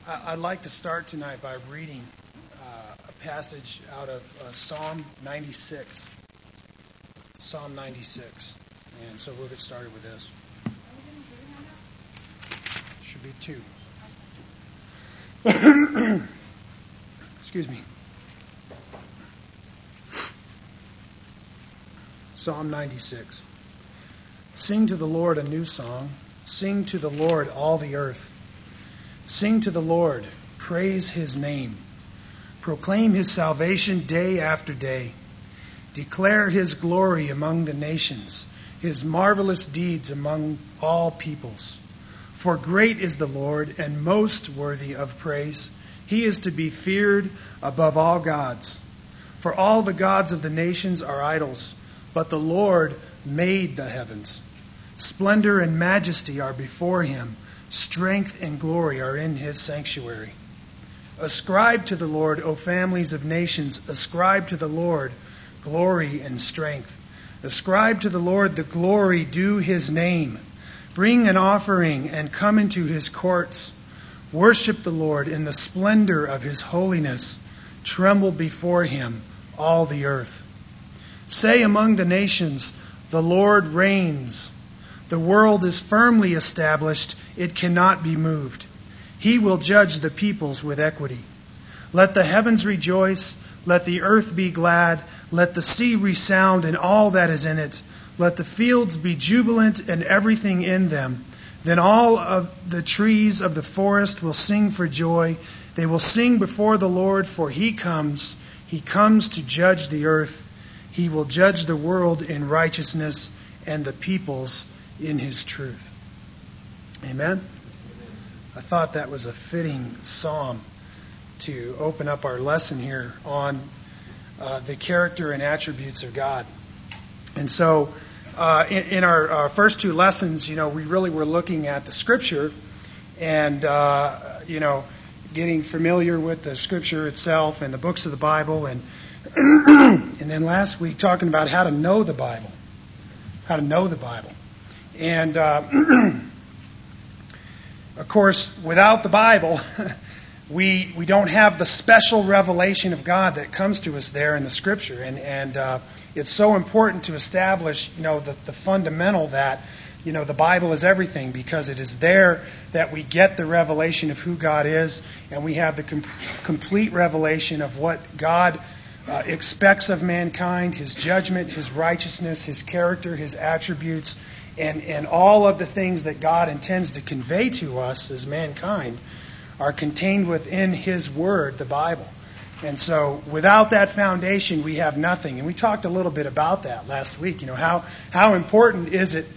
I'd like to start tonight by reading a passage out of Psalm 96. Psalm 96. And so we'll get started with this. Should be two. Excuse me. Psalm 96. Sing to the Lord a new song. Sing to the Lord all the earth. Sing to the Lord, praise His name. Proclaim His salvation day after day. Declare His glory among the nations, His marvelous deeds among all peoples. For great is the Lord, and most worthy of praise. He is to be feared above all gods. For all the gods of the nations are idols, but the Lord made the heavens. Splendor and majesty are before Him. Strength and glory are in His sanctuary. Ascribe to the Lord, O families of nations. Ascribe to the Lord glory and strength. Ascribe to the Lord the glory due His name. Bring an offering and come into His courts. Worship the Lord in the splendor of His holiness. Tremble before Him, all the earth. Say among the nations, the Lord reigns. The world is firmly established. It cannot be moved. He will judge the peoples with equity. Let the heavens rejoice. Let the earth be glad. Let the sea resound and all that is in it. Let the fields be jubilant and everything in them. Then all of the trees of the forest will sing for joy. They will sing before the Lord, for He comes. He comes to judge the earth. He will judge the world in righteousness and the peoples in His truth. Amen? I thought that was a fitting psalm to open up our lesson here on the character and attributes of God. And so in our first two lessons, we really were looking at the Scripture and, getting familiar with the Scripture itself and the books of the Bible. And and then last week talking about how to know the Bible. How to know the Bible. And, of course, without the Bible, we don't have the special revelation of God that comes to us there in the Scripture. And it's so important to establish, the fundamental that, the Bible is everything, because it is there that we get the revelation of who God is, and we have the complete revelation of what God expects of mankind, His judgment, His righteousness, His character, His attributes, and all of the things that God intends to convey to us as mankind are contained within His Word, the Bible. And so without that foundation, we have nothing. And we talked a little bit about that last week. How important is it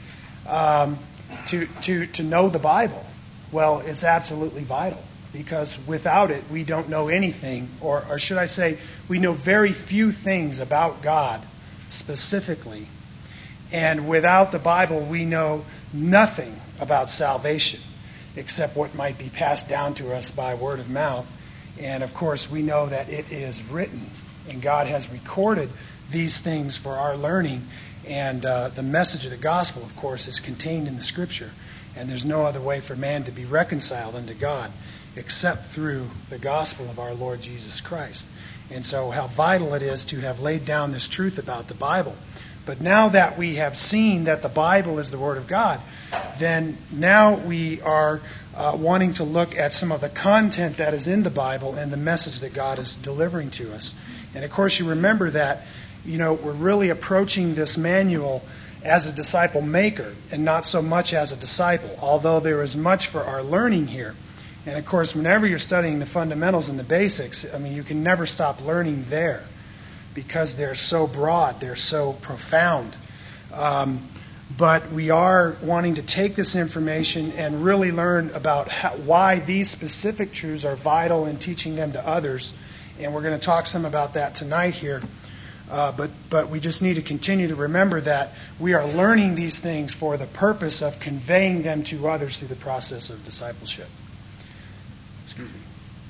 to know the Bible? Well, it's absolutely vital, because without it, we don't know anything, or should I say, we know very few things about God specifically. And without the Bible, we know nothing about salvation, except what might be passed down to us by word of mouth. And of course, we know that it is written, and God has recorded these things for our learning. And the message of the gospel, of course, is contained in the Scripture. And there's no other way for man to be reconciled unto God except through the gospel of our Lord Jesus Christ. And so how vital it is to have laid down this truth about the Bible. But now that we have seen that the Bible is the Word of God, then now we are wanting to look at some of the content that is in the Bible and the message that God is delivering to us. And of course, you remember that, we're really approaching this manual as a disciple maker and not so much as a disciple, although there is much for our learning here. And of course, whenever you're studying the fundamentals and the basics, you can never stop learning there, because they're so broad, they're so profound. But we are wanting to take this information and really learn about why these specific truths are vital in teaching them to others. And we're going to talk some about that tonight here. But we just need to continue to remember that we are learning these things for the purpose of conveying them to others through the process of discipleship. Excuse me.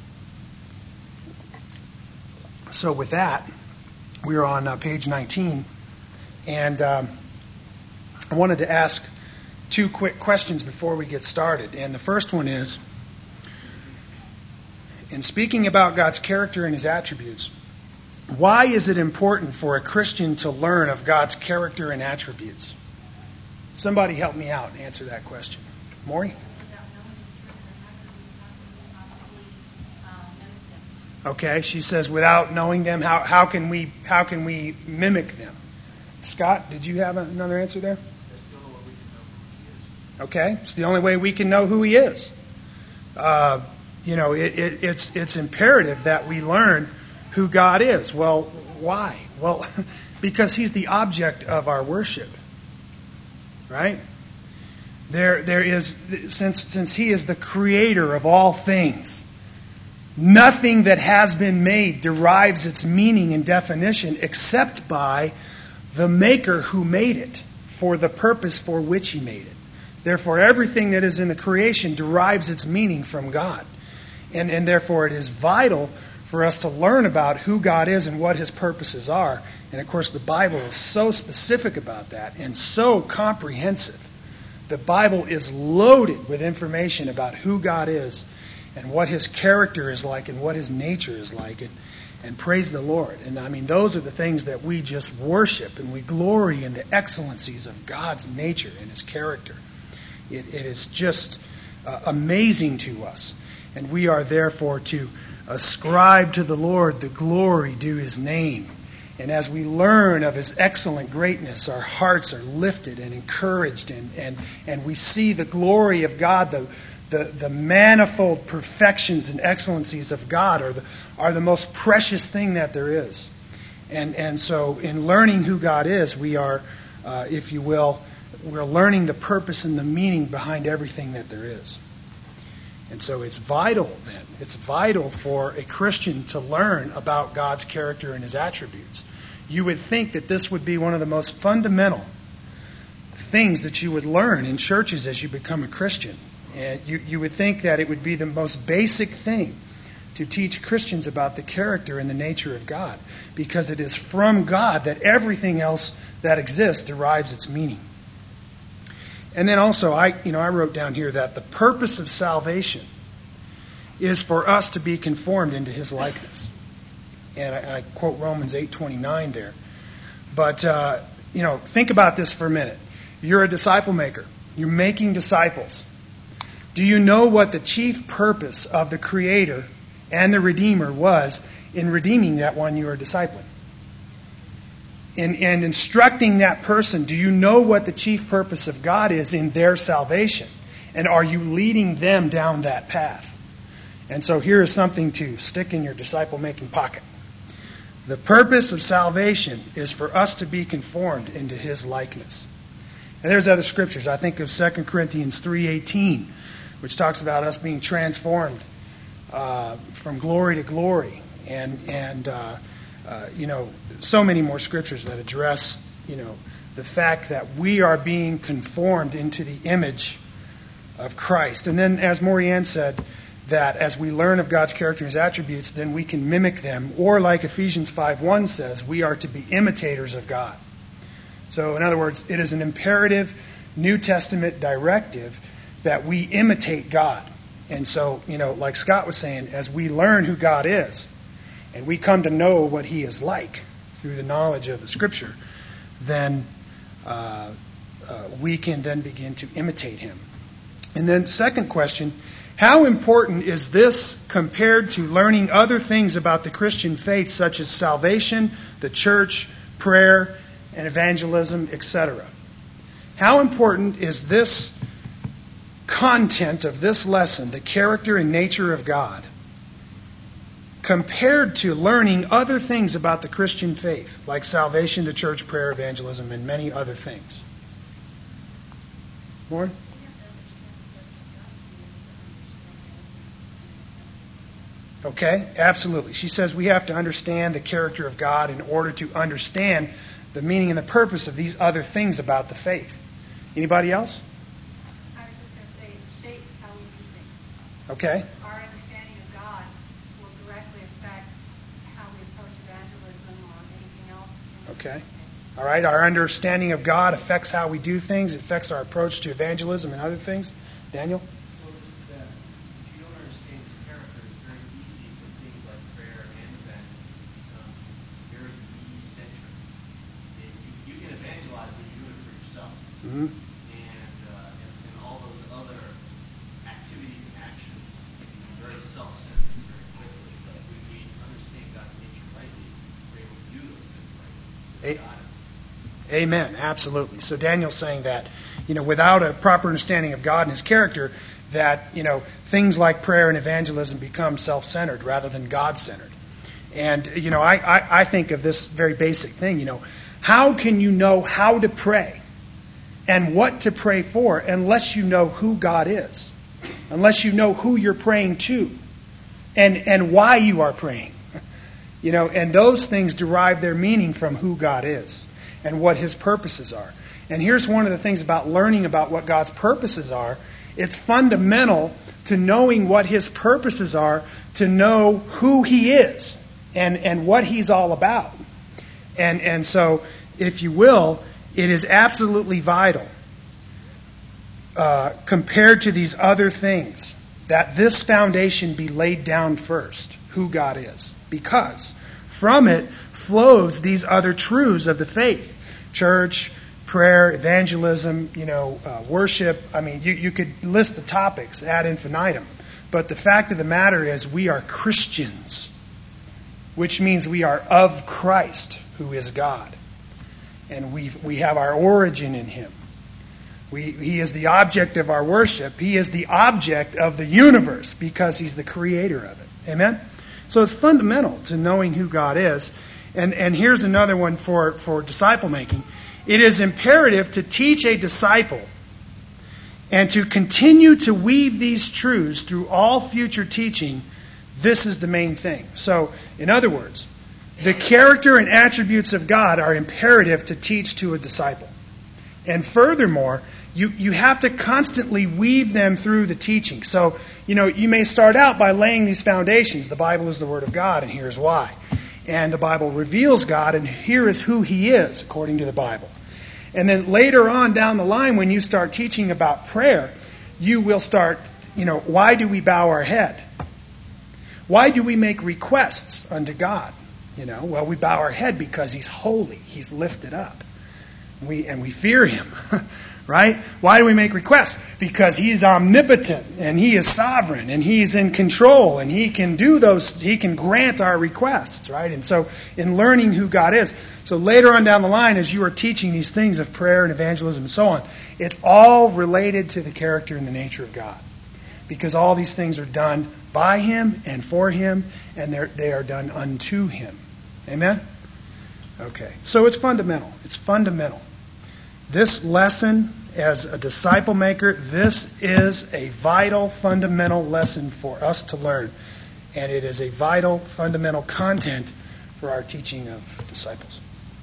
So with that, we're on page 19. And I wanted to ask two quick questions before we get started. And the first one is, in speaking about God's character and His attributes, why is it important for a Christian to learn of God's character and attributes? Somebody help me out and answer that question. Maury? Okay, she says without knowing them, how can we mimic them? Scott, did you have another answer there? Okay, it's the only way we can know who He is. It's imperative that we learn who God is. Well, why? Well, because He's the object of our worship, right? There is, since He is the creator of all things, nothing that has been made derives its meaning and definition except by the Maker who made it for the purpose for which He made it. Therefore, everything that is in the creation derives its meaning from God. And therefore, it is vital for us to learn about who God is and what His purposes are. And of course, the Bible is so specific about that and so comprehensive. The Bible is loaded with information about who God is and what His character is like and what His nature is like. And praise the Lord. And I mean, those are the things that we just worship, and we glory in the excellencies of God's nature and His character. It is just amazing to us. And we are therefore to ascribe to the Lord the glory due His name. And as we learn of His excellent greatness, our hearts are lifted and encouraged, and we see the glory of God, the manifold perfections and excellencies of God are the most precious thing that there is. And so in learning who God is, we are, if you will, we're learning the purpose and the meaning behind everything that there is. And so it's vital then. It's vital for a Christian to learn about God's character and His attributes. You would think that this would be one of the most fundamental things that you would learn in churches as you become a Christian. And you would think that it would be the most basic thing to teach Christians about the character and the nature of God, because it is from God that everything else that exists derives its meaning. And then also, I wrote down here that the purpose of salvation is for us to be conformed into His likeness. And I quote Romans 8:29 there. But, think about this for a minute. You're a disciple maker. You're making disciples. Do you know what the chief purpose of the Creator and the Redeemer was in redeeming that one you are discipling? In instructing that person, do you know what the chief purpose of God is in their salvation? And are you leading them down that path? And so here is something to stick in your disciple-making pocket. The purpose of salvation is for us to be conformed into His likeness. And there's other scriptures. I think of 2 Corinthians 3:18, which talks about us being transformed from glory to glory. And so many more scriptures that address, the fact that we are being conformed into the image of Christ. And then, as Morianne said, that as we learn of God's character and His attributes, then we can mimic them. Or like Ephesians 5:1 says, we are to be imitators of God. So, in other words, it is an imperative New Testament directive that we imitate God. And so, like Scott was saying, as we learn who God is, and we come to know what He is like through the knowledge of the Scripture, then we can then begin to imitate Him. And then second question, how important is this compared to learning other things about the Christian faith, such as salvation, the church, prayer, and evangelism, etc.? How important is this content of this lesson, the character and nature of God, compared to learning other things about the Christian faith, like salvation, the church, prayer, evangelism, and many other things? Lauren? Okay, absolutely. She says we have to understand the character of God in order to understand the meaning and the purpose of these other things about the faith. Anybody else? I was just going to say it shapes how we do things. Okay. Our understanding of God will directly affect how we approach evangelism or anything else. Okay. All right. Our understanding of God affects how we do things. It affects our approach to evangelism and other things. Daniel? Well, just that if you don't understand His character, it's very easy Mm-hmm. And all those other activities and actions can be very self-centered very quickly. But when we understand God's nature rightly, we're able to do those things rightly. Amen. Absolutely. So Daniel's saying that, without a proper understanding of God and His character, that, things like prayer and evangelism become self-centered rather than God-centered. And, I think of this very basic thing, how can you know how to pray and what to pray for unless you know who God is, unless you know who you're praying to and why you are praying. And those things derive their meaning from who God is and what His purposes are. And here's one of the things about learning about what God's purposes are. It's fundamental to knowing what His purposes are, to know who He is and what He's all about. And so, if you will, it is absolutely vital compared to these other things that this foundation be laid down first, who God is. Because from it flows these other truths of the faith. Church, prayer, evangelism, worship. I mean, you could list the topics ad infinitum. But the fact of the matter is we are Christians, which means we are of Christ, who is God. And we have our origin in Him. He is the object of our worship. He is the object of the universe because He's the creator of it. Amen? So it's fundamental to knowing who God is. And here's another one for disciple making. It is imperative to teach a disciple and to continue to weave these truths through all future teaching. This is the main thing. So, in other words, the character and attributes of God are imperative to teach to a disciple. And furthermore, you have to constantly weave them through the teaching. So, you may start out by laying these foundations. The Bible is the Word of God, and here's why. And the Bible reveals God, and here is who He is, according to the Bible. And then later on down the line, when you start teaching about prayer, you will start, why do we bow our head? Why do we make requests unto God? Well, we bow our head because He's holy. He's lifted up. And we fear Him. Right? Why do we make requests? Because He's omnipotent and He is sovereign and He's in control and He can do those, He can grant our requests, right? And so in learning who God is, so later on down the line as you are teaching these things of prayer and evangelism and so on, it's all related to the character and the nature of God. Because all these things are done by Him and for Him and they are done unto Him. Amen? Okay. So it's fundamental. It's fundamental. This lesson, as a disciple maker, this is a vital, fundamental lesson for us to learn. And it is a vital, fundamental content for our teaching of disciples.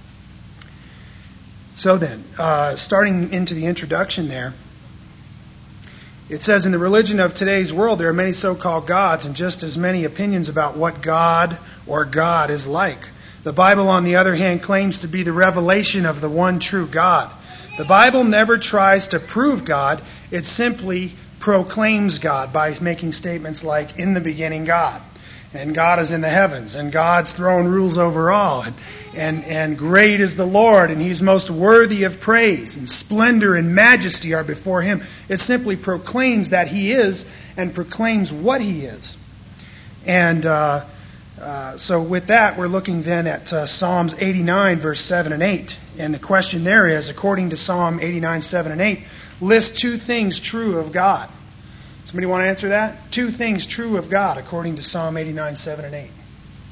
So then, starting into the introduction there, it says, in the religion of today's world, there are many so-called gods and just as many opinions about what God or God is like. The Bible, on the other hand, claims to be the revelation of the one true God. The Bible never tries to prove God. It simply proclaims God by making statements like, in the beginning God, and God is in the heavens, and God's throne rules over all, and great is the Lord, and He's most worthy of praise, and splendor and majesty are before Him. It simply proclaims that He is, and proclaims what He is. And so with that, we're looking then at Psalms 89, verse 7 and 8. And the question there is, according to Psalm 89, 7 and 8, list two things true of God. Somebody want to answer that? Two things true of God, according to Psalm 89, 7 and 8.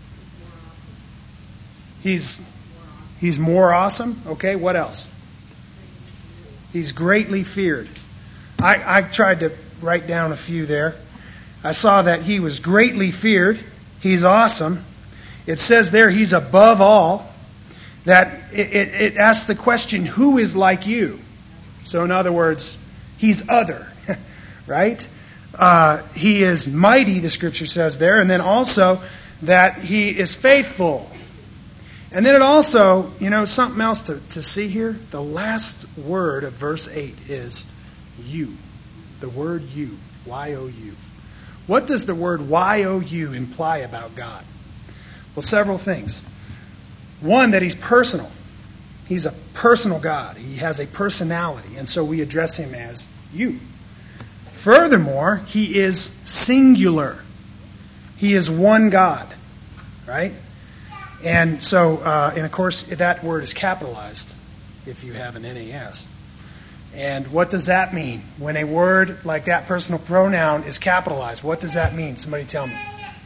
He's more awesome. Okay, what else? He's greatly feared. I tried to write down a few there. I saw that He was greatly feared. He's awesome. It says there He's above all. That it asks the question, who is like you? So in other words, He's other, right? He is mighty, the Scripture says there. And then also that He is faithful. And then it also, something else to see here. The last word of verse 8 is you. The word you. Y-O-U. What does the word Y-O-U imply about God? Well, several things. One, that He's personal. He's a personal God. He has a personality, and so we address him as you. Furthermore, he is singular. He is one God, right? And so, and of course, that word is capitalized if you have an NAS. And what does that mean? When a word like that personal pronoun is capitalized, what does that mean? Somebody tell me.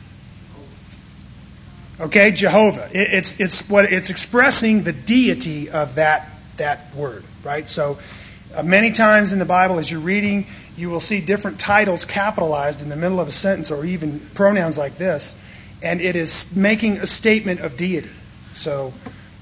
Okay, Jehovah. It's expressing the deity of that word, right? So many times in the Bible, as you're reading, you will see different titles capitalized in the middle of a sentence, or even pronouns like this, and it is making a statement of deity. So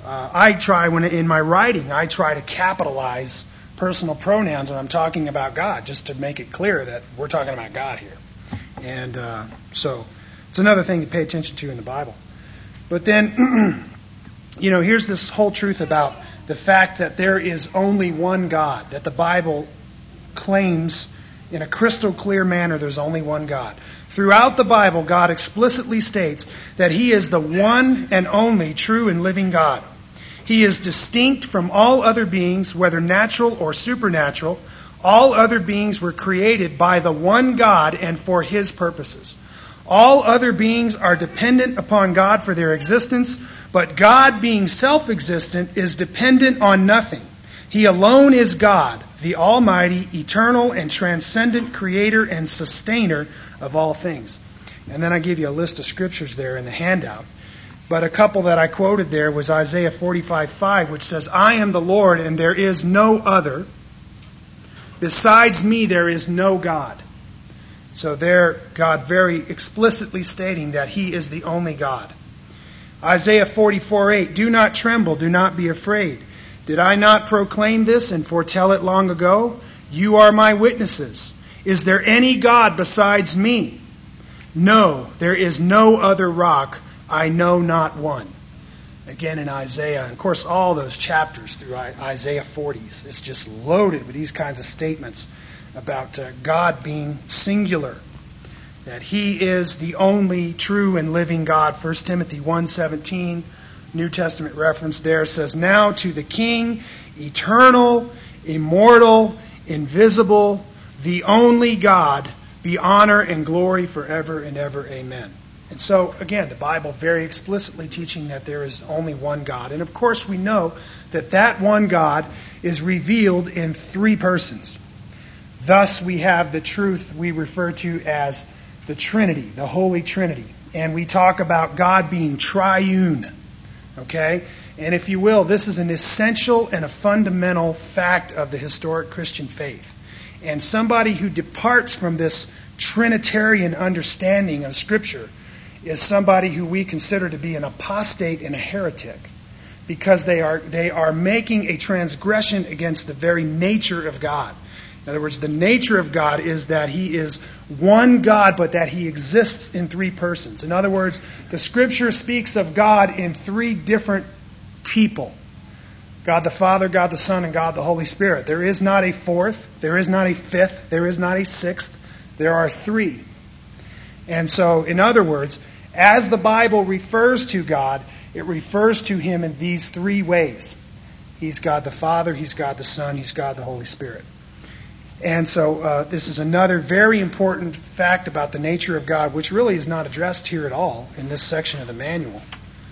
in my writing, I try to capitalize personal pronouns when I'm talking about God, just to make it clear that we're talking about God here. And so it's another thing to pay attention to in the Bible. But then, here's this whole truth about the fact that there is only one God, that the Bible claims in a crystal clear manner there's only one God. Throughout the Bible, God explicitly states that He is the one and only true and living God. He is distinct from all other beings, whether natural or supernatural. All other beings were created by the one God and for His purposes. All other beings are dependent upon God for their existence, but God, being self-existent, is dependent on nothing. He alone is God, the Almighty, eternal and transcendent creator and sustainer of all things. And then I give you a list of scriptures there in the handout. But a couple that I quoted there was Isaiah 45:5, which says, I am the Lord and there is no other. Besides me there is no God. So there, God very explicitly stating that He is the only God. Isaiah 44:8, do not tremble, do not be afraid. Did I not proclaim this and foretell it long ago? You are my witnesses. Is there any God besides me? No, there is no other rock. I know not one. Again in Isaiah, and of course all those chapters through Isaiah 40s, it's just loaded with these kinds of statements about God being singular, that He is the only true and living God. 1 Timothy 1:17, New Testament reference there, says, now to the King, eternal, immortal, invisible, the only God, be honor and glory forever and ever. Amen. And so, again, the Bible very explicitly teaching that there is only one God. And of course we know that that one God is revealed in three persons. Thus we have the truth we refer to as the Trinity, the Holy Trinity. And we talk about God being triune. Okay? And if you will, this is an essential and a fundamental fact of the historic Christian faith. And somebody who departs from this Trinitarian understanding of Scripture is somebody who we consider to be an apostate and a heretic, because they are making a transgression against the very nature of God. In other words, the nature of God is that He is one God, but that He exists in three persons. In other words, the Scripture speaks of God in three different people. God the Father, God the Son, and God the Holy Spirit. There is not a fourth, there is not a fifth, there is not a sixth. There are three. And so, in other words, as the Bible refers to God, it refers to Him in these three ways. He's God the Father, He's God the Son, He's God the Holy Spirit. And so this is another very important fact about the nature of God, which really is not addressed here at all in this section of the manual.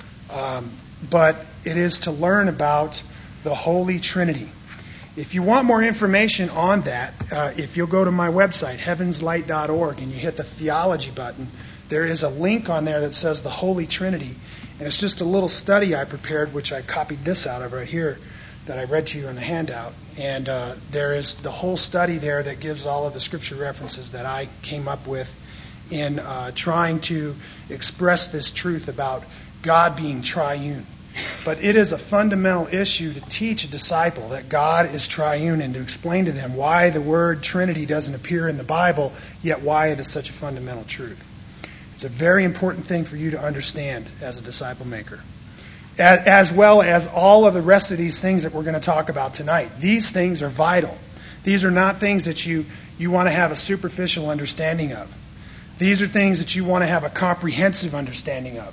But it is to learn about the Holy Trinity. If you want more information on that, if you'll go to my website, heavenslight.org, and you hit the theology button, there is a link on there that says the Holy Trinity. And it's just a little study I prepared, which I copied this out of right here, that I read to you in the handout. And there is the whole study there that gives all of the scripture references that I came up with in trying to express this truth about God being triune. But it is a fundamental issue to teach a disciple that God is triune, and to explain to them why the word Trinity doesn't appear in the Bible, yet why it is such a fundamental truth. It's a very important thing for you to understand as a disciple maker. As well as all of the rest of these things that we're going to talk about tonight. These things are vital. These are not things that you want to have a superficial understanding of. These are things that you want to have a comprehensive understanding of.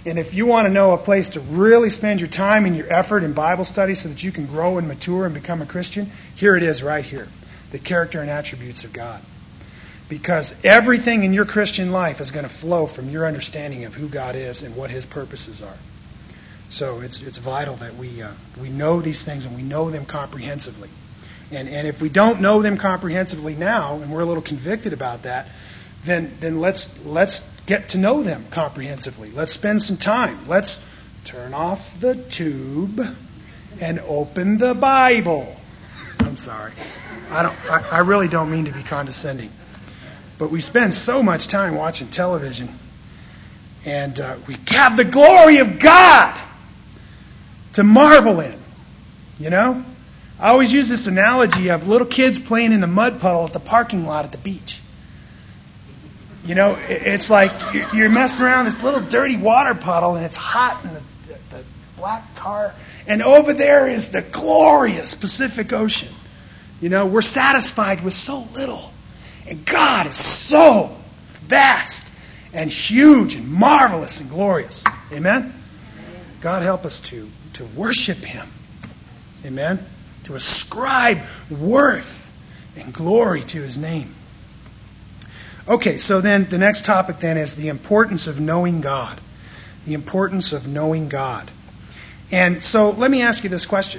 And if you want to know a place to really spend your time and your effort in Bible study so that you can grow and mature and become a Christian, here it is right here. The character and attributes of God. Because everything in your Christian life is going to flow from your understanding of who God is and what His purposes are. So it's vital that we know these things and we know them comprehensively. And if we don't know them comprehensively now, and we're a little convicted about that, then let's get to know them comprehensively. Let's spend some time. Let's turn off the tube and open the Bible. I'm sorry. I really don't mean to be condescending. But we spend so much time watching television, and we have the glory of God to marvel in. You know? I always use this analogy of little kids playing in the mud puddle at the parking lot at the beach. You know, it's like you're messing around this little dirty water puddle, and it's hot in the black tar. And over there is the glorious Pacific Ocean. You know, we're satisfied with so little. And God is so vast and huge and marvelous and glorious. Amen? God help us to worship Him. Amen? To ascribe worth and glory to His name. Okay, so then the next topic then is the importance of knowing God. The importance of knowing God. And so let me ask you this question.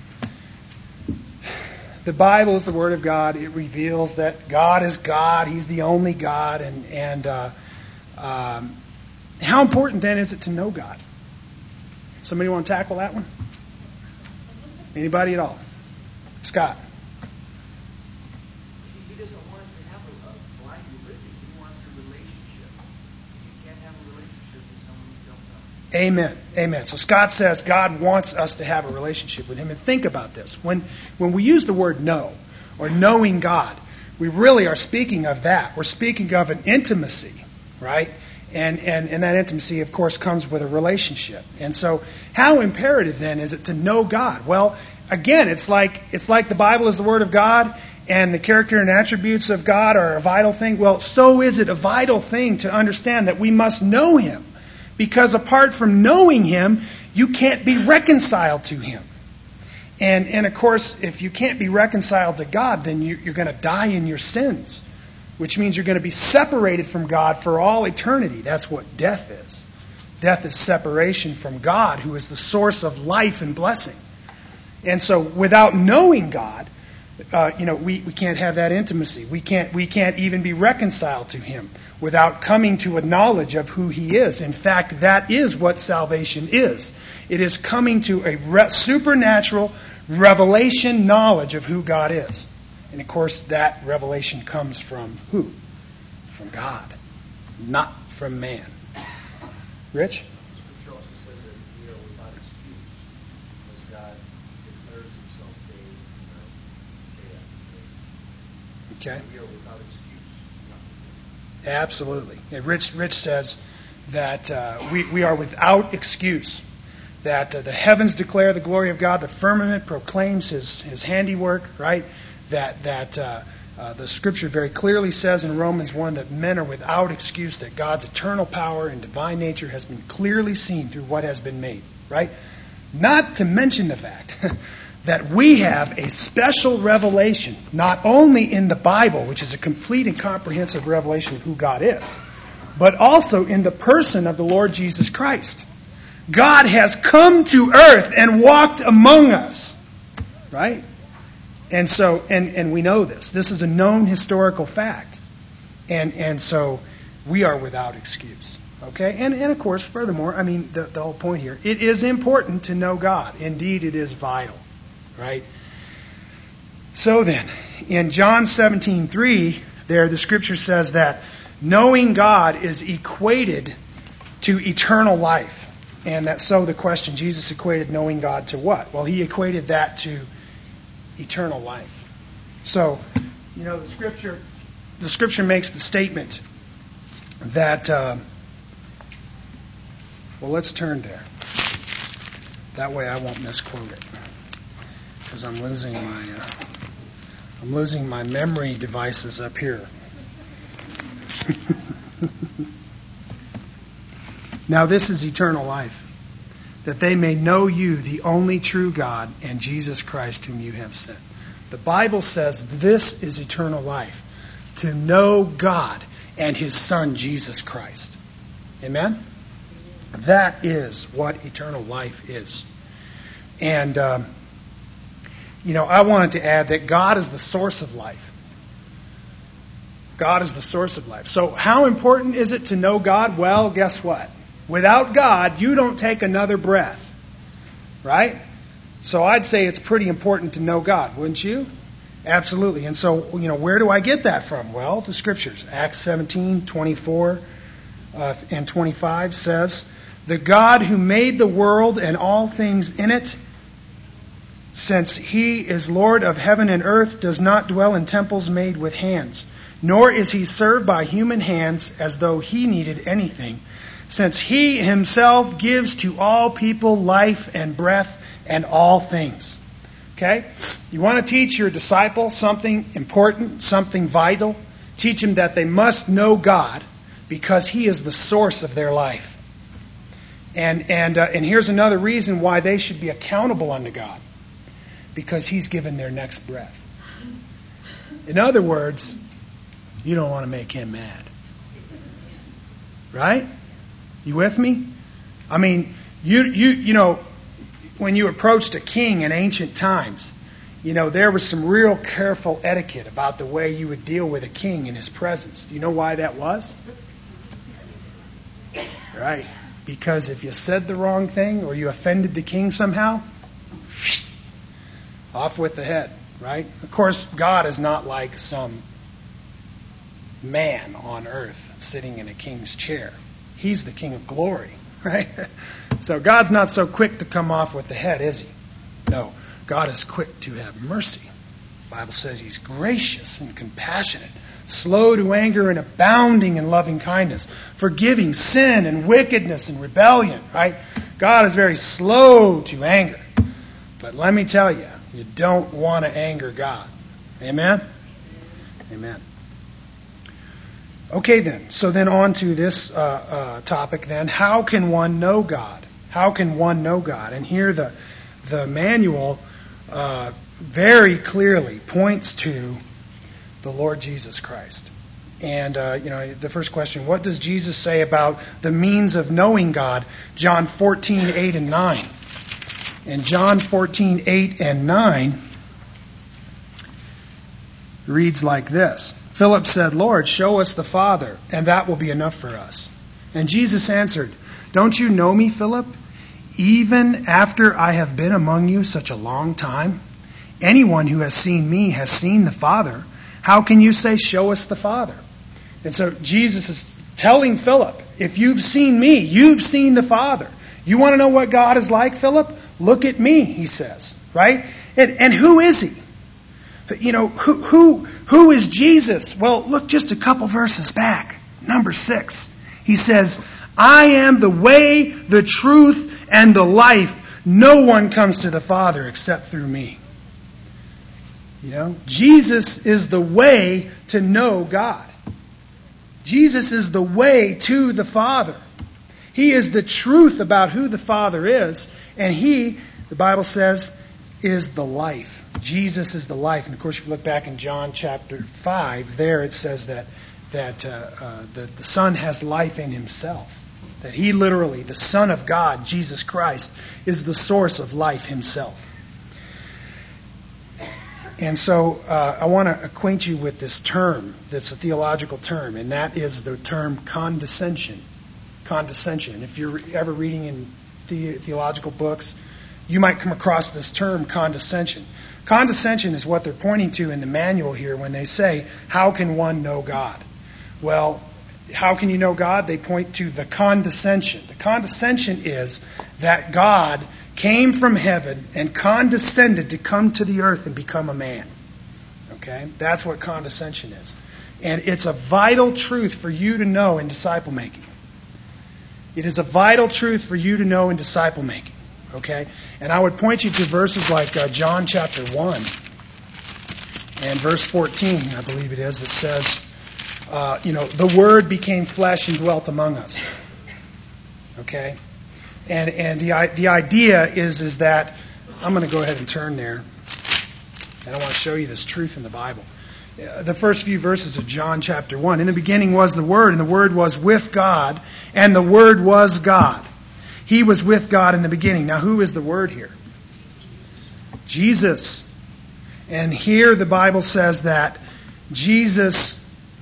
The Bible is the Word of God. It reveals that God is God. He's the only God. And how important then is it to know God? Somebody want to tackle that one? Anybody at all? Scott. He doesn't want us to have a blind religion. He wants a relationship. You can't have a relationship with someone you don't know. Amen. Amen. So Scott says God wants us to have a relationship with Him. And think about this. When we use the word know, or knowing God, we really are speaking of that. We're speaking of an intimacy, right? And that intimacy, of course, comes with a relationship. And so how imperative then is it to know God? Well, again, it's like the Bible is the Word of God and the character and attributes of God are a vital thing. Well, so is it a vital thing to understand that we must know Him. Because apart from knowing Him, you can't be reconciled to Him. And of course, if you can't be reconciled to God, then you're going to die in your sins. Which means you're going to be separated from God for all eternity. That's what death is. Death is separation from God, who is the source of life and blessing. And so without knowing God, we can't have that intimacy. We can't even be reconciled to Him without coming to a knowledge of who He is. In fact, that is what salvation is. It is coming to a supernatural revelation knowledge of who God is. And of course, that revelation comes from who? From God, not from man. Rich? Scripture also says that we are without excuse because God declares Himself day after day. Okay. We are without excuse. Absolutely. And Rich says that we are without excuse. That the heavens declare the glory of God, the firmament proclaims His handiwork, right? That the Scripture very clearly says in Romans 1 that men are without excuse, that God's eternal power and divine nature has been clearly seen through what has been made, right? Not to mention the fact that we have a special revelation, not only in the Bible, which is a complete and comprehensive revelation of who God is, but also in the person of the Lord Jesus Christ. God has come to earth and walked among us, right? And so, and we know this. This is a known historical fact. And so we are without excuse. Okay? And of course, furthermore, I mean, the whole point here, it is important to know God. Indeed, it is vital. Right? So then, in John 17:3, there the Scripture says that knowing God is equated to eternal life. And that's so the question, Jesus equated knowing God to what? Well, He equated that to eternal life. So, the Scripture makes the statement that, well, let's turn there. That way I won't misquote it. Because I'm losing my memory devices up here. Now this is eternal life, that they may know you, the only true God, and Jesus Christ whom you have sent. The Bible says this is eternal life, to know God and His Son, Jesus Christ. Amen? That is what eternal life is. And, I wanted to add that God is the source of life. God is the source of life. So how important is it to know God? Well, guess what? Without God, you don't take another breath. Right? So I'd say it's pretty important to know God, wouldn't you? Absolutely. And so, where do I get that from? Well, the Scriptures. Acts 17:24 and 25 says, "The God who made the world and all things in it, since He is Lord of heaven and earth, does not dwell in temples made with hands, nor is He served by human hands as though He needed anything, since He Himself gives to all people life and breath and all things." Okay? You want to teach your disciple something important, something vital? Teach them that they must know God because He is the source of their life. And here's another reason why they should be accountable unto God. Because He's given their next breath. In other words, you don't want to make Him mad. Right? You with me? I mean, you know, when you approached a king in ancient times, there was some real careful etiquette about the way you would deal with a king in his presence. Do you know why that was? Right. Because if you said the wrong thing or you offended the king somehow, off with the head, right? Of course, God is not like some man on earth sitting in a king's chair. He's the King of glory, right? So God's not so quick to come off with the head, is He? No. God is quick to have mercy. The Bible says He's gracious and compassionate, slow to anger and abounding in loving kindness, forgiving sin and wickedness and rebellion, right? God is very slow to anger. But let me tell you, you don't want to anger God. Amen? Amen. Okay then, so then on to this topic then. How can one know God? How can one know God? And here the manual very clearly points to the Lord Jesus Christ. And, the first question, what does Jesus say about the means of knowing God? John 14:8 and 9. And John 14:8 and 9 reads like this. Philip said, "Lord, show us the Father, and that will be enough for us." And Jesus answered, "Don't you know me, Philip? Even after I have been among you such a long time? Anyone who has seen me has seen the Father. How can you say, 'Show us the Father'?" And so Jesus is telling Philip, if you've seen me, you've seen the Father. You want to know what God is like, Philip? Look at me, he says. Right? And who is He? Who is Jesus? Well, look just a couple verses back. Number 6. He says, "I am the way, the truth, and the life. No one comes to the Father except through me." Jesus is the way to know God. Jesus is the way to the Father. He is the truth about who the Father is. And He, the Bible says, is the life. Jesus is the life. And of course, if you look back in John chapter 5, there it says that the Son has life in Himself. That He literally, the Son of God, Jesus Christ, is the source of life Himself. And so I want to acquaint you with this term that's a theological term, and that is the term condescension. Condescension. If you're ever reading in theological books, you might come across this term condescension. Condescension is what they're pointing to in the manual here when they say, how can one know God? Well, how can you know God? They point to the condescension. The condescension is that God came from heaven and condescended to come to the earth and become a man. Okay? That's what condescension is. And it's a vital truth for you to know in disciple making. It is a vital truth for you to know in disciple making. Okay? And I would point you to verses like John chapter 1 and verse 14, I believe it is. It says, the Word became flesh and dwelt among us. Okay? And the idea is that, I'm going to go ahead and turn there, and I want to show you this truth in the Bible. The first few verses of John chapter 1. In the beginning was the Word, and the Word was with God, and the Word was God. He was with God in the beginning. Now, who is the Word here? Jesus. And here the Bible says that Jesus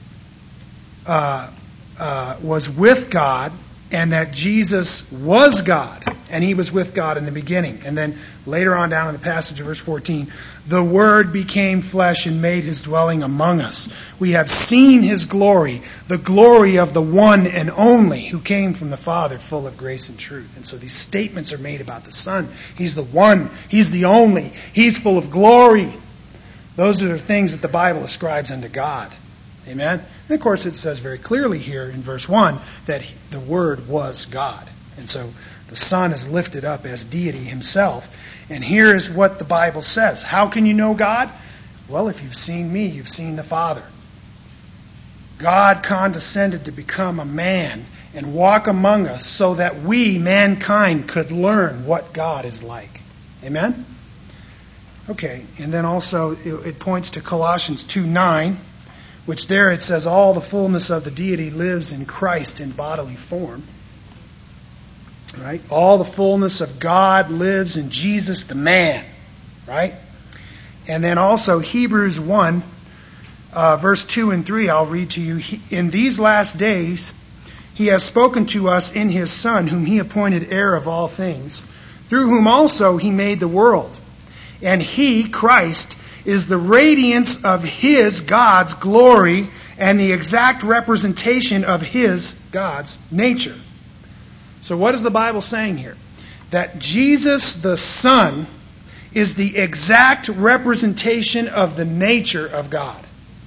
was with God, and that Jesus was God, and He was with God in the beginning. And then later on down in the passage of verse 14, the Word became flesh and made His dwelling among us. We have seen His glory, the glory of the one and only who came from the Father, full of grace and truth. And so these statements are made about the Son. He's the one. He's the only. He's full of glory. Those are the things that the Bible ascribes unto God. Amen? And of course it says very clearly here in verse 1 that the Word was God. And so the Son is lifted up as deity Himself. And here is what the Bible says. How can you know God? Well, if you've seen me, you've seen the Father. God condescended to become a man and walk among us so that we, mankind, could learn what God is like. Amen? Okay, and then also it points to Colossians 2:9, which there it says, all the fullness of the deity lives in Christ in bodily form. Right? All the fullness of God lives in Jesus the man. Right? And then also Hebrews 1, verse 2 and 3, I'll read to you. In these last days, He has spoken to us in His Son, whom He appointed heir of all things, through whom also He made the world. And He, Christ, is the radiance of His, God's, glory and the exact representation of His, God's, nature. So what is the Bible saying here? That Jesus the Son is the exact representation of the nature of God.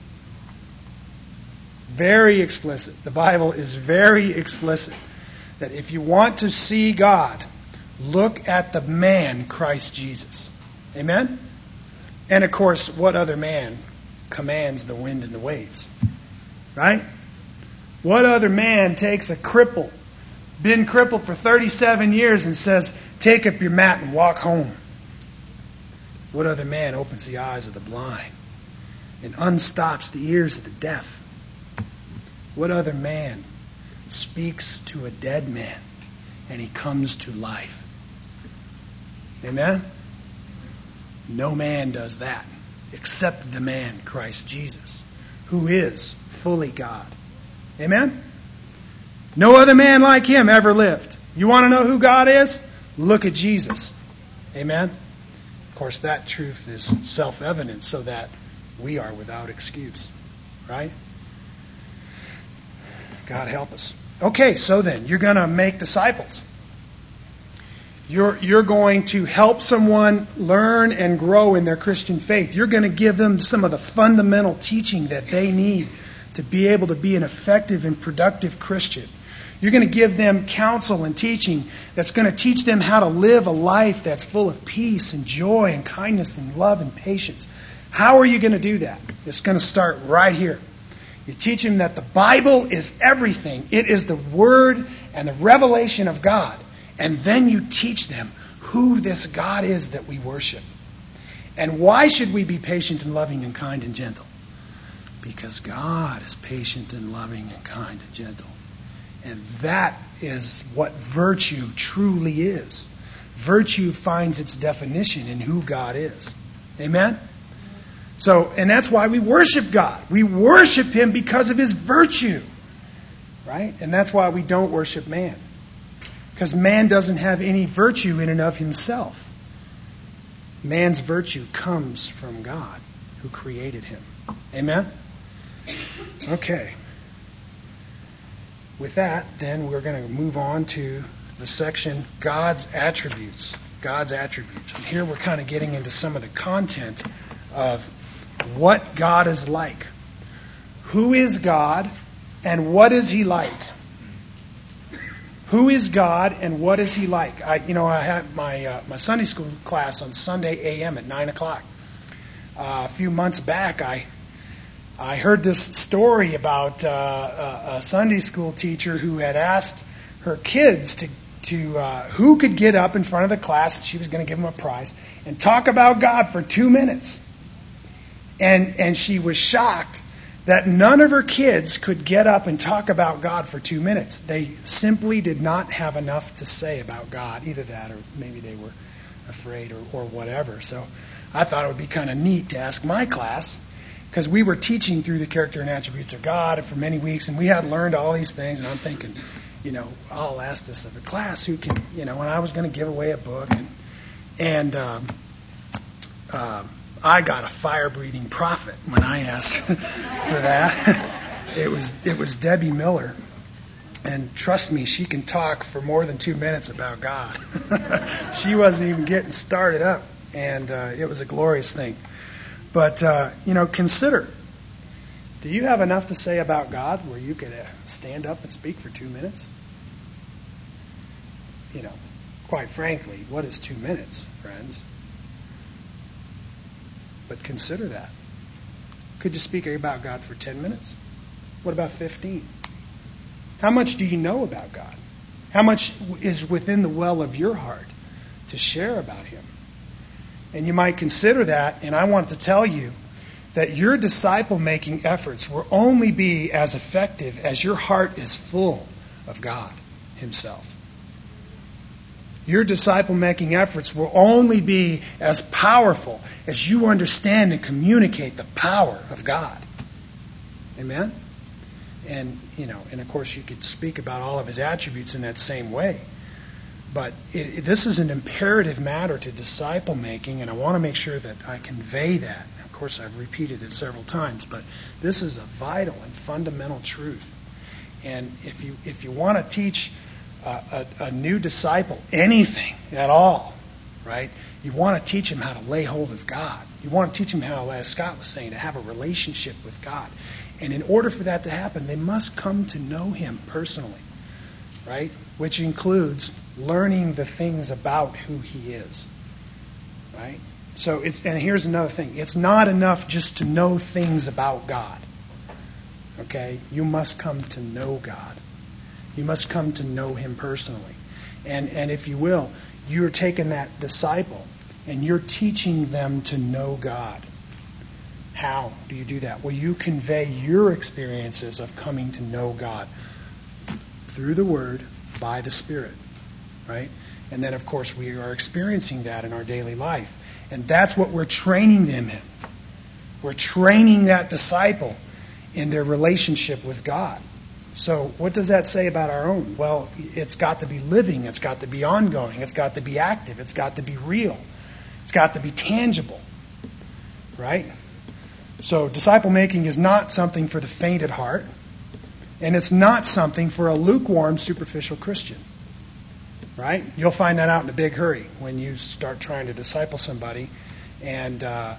Very explicit. The Bible is very explicit. That if you want to see God, look at the man, Christ Jesus. Amen? And of course, what other man commands the wind and the waves? Right? What other man takes a cripple, been crippled for 37 years, and says, take up your mat and walk home? What other man opens the eyes of the blind and unstops the ears of the deaf? What other man speaks to a dead man and he comes to life? Amen? No man does that except the man, Christ Jesus, who is fully God. Amen? No other man like Him ever lived. You want to know who God is? Look at Jesus. Amen? Of course, that truth is self-evident so that we are without excuse. Right? God help us. Okay, so then, you're going to make disciples. You're going to help someone learn and grow in their Christian faith. You're going to give them some of the fundamental teaching that they need to be able to be an effective and productive Christian. You're going to give them counsel and teaching that's going to teach them how to live a life that's full of peace and joy and kindness and love and patience. How are you going to do that? It's going to start right here. You teach them that the Bible is everything. It is the Word and the revelation of God. And then you teach them who this God is that we worship. And why should we be patient and loving and kind and gentle? Because God is patient and loving and kind and gentle. And that is what virtue truly is. Virtue finds its definition in who God is. Amen? So, and that's why we worship God. We worship Him because of His virtue. Right? And that's why we don't worship man. Because man doesn't have any virtue in and of himself. Man's virtue comes from God who created him. Amen? Okay. With that, then, we're going to move on to the section God's attributes. God's attributes. And here we're kind of getting into some of the content of what God is like. Who is God and what is He like? Who is God and what is He like? I had my Sunday school class on Sunday a.m. at 9 o'clock. A few months back, I heard this story about a Sunday school teacher who had asked her kids who could get up in front of the class, and she was going to give them a prize, and talk about God for 2 minutes. And she was shocked that none of her kids could get up and talk about God for 2 minutes. They simply did not have enough to say about God, either that or maybe they were afraid or whatever. So I thought it would be kind of neat to ask my class, because we were teaching through the character and attributes of God for many weeks, and we had learned all these things, and I'm thinking, I'll ask this of the class who can, and I was going to give away a book, and I got a fire-breathing prophet when I asked for that. It was Debbie Miller, and trust me, she can talk for more than 2 minutes about God. She wasn't even getting started up, and it was a glorious thing. But consider: do you have enough to say about God where you could stand up and speak for 2 minutes? Quite frankly, what is 2 minutes, friends? But consider that. Could you speak about God for 10 minutes? What about 15? How much do you know about God? How much is within the well of your heart to share about Him? And you might consider that, and I want to tell you that your disciple-making efforts will only be as effective as your heart is full of God Himself. Your disciple-making efforts will only be as powerful as you understand and communicate the power of God. Amen? And of course you could speak about all of His attributes in that same way. But this is an imperative matter to disciple-making, and I want to make sure that I convey that. Of course, I've repeated it several times, but this is a vital and fundamental truth. And if you want to teach a new disciple anything at all, right? You want to teach him how to lay hold of God. You want to teach him how, as Scott was saying, to have a relationship with God. And in order for that to happen, they must come to know Him personally, right? Which includes learning the things about who He is, right? And here's another thing. It's not enough just to know things about God, okay? You must come to know God. You must come to know Him personally. And if you will, you're taking that disciple and you're teaching them to know God. How do you do that? Well, you convey your experiences of coming to know God through the Word, by the Spirit, right? And then, of course, we are experiencing that in our daily life. And that's what we're training them in. We're training that disciple in their relationship with God. So what does that say about our own? Well, it's got to be living. It's got to be ongoing. It's got to be active. It's got to be real. It's got to be tangible. Right? So disciple making is not something for the faint at heart. And it's not something for a lukewarm, superficial Christian. Right? You'll find that out in a big hurry when you start trying to disciple somebody, and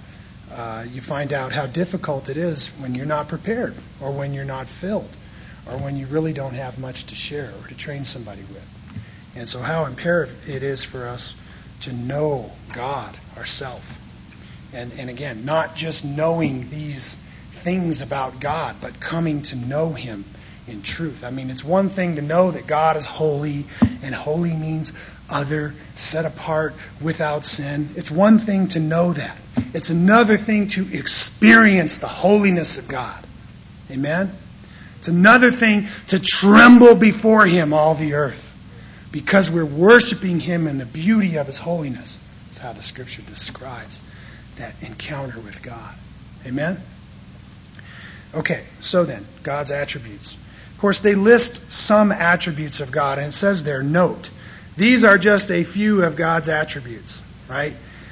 you find out how difficult it is when you're not prepared, or when you're not filled, or when you really don't have much to share or to train somebody with. And so how imperative it is for us to know God ourselves. And again, not just knowing these things about God, but coming to know Him in truth. I mean, it's one thing to know that God is holy, and holy means other, set apart, without sin. It's one thing to know that. It's another thing to experience the holiness of God. Amen? It's another thing to tremble before Him, all the earth, because we're worshiping Him in the beauty of His holiness. That's how the Scripture describes that encounter with God. Amen? Okay, so then, God's attributes. Of course, they list some attributes of God, and it says there, note, these are just a few of God's attributes, right?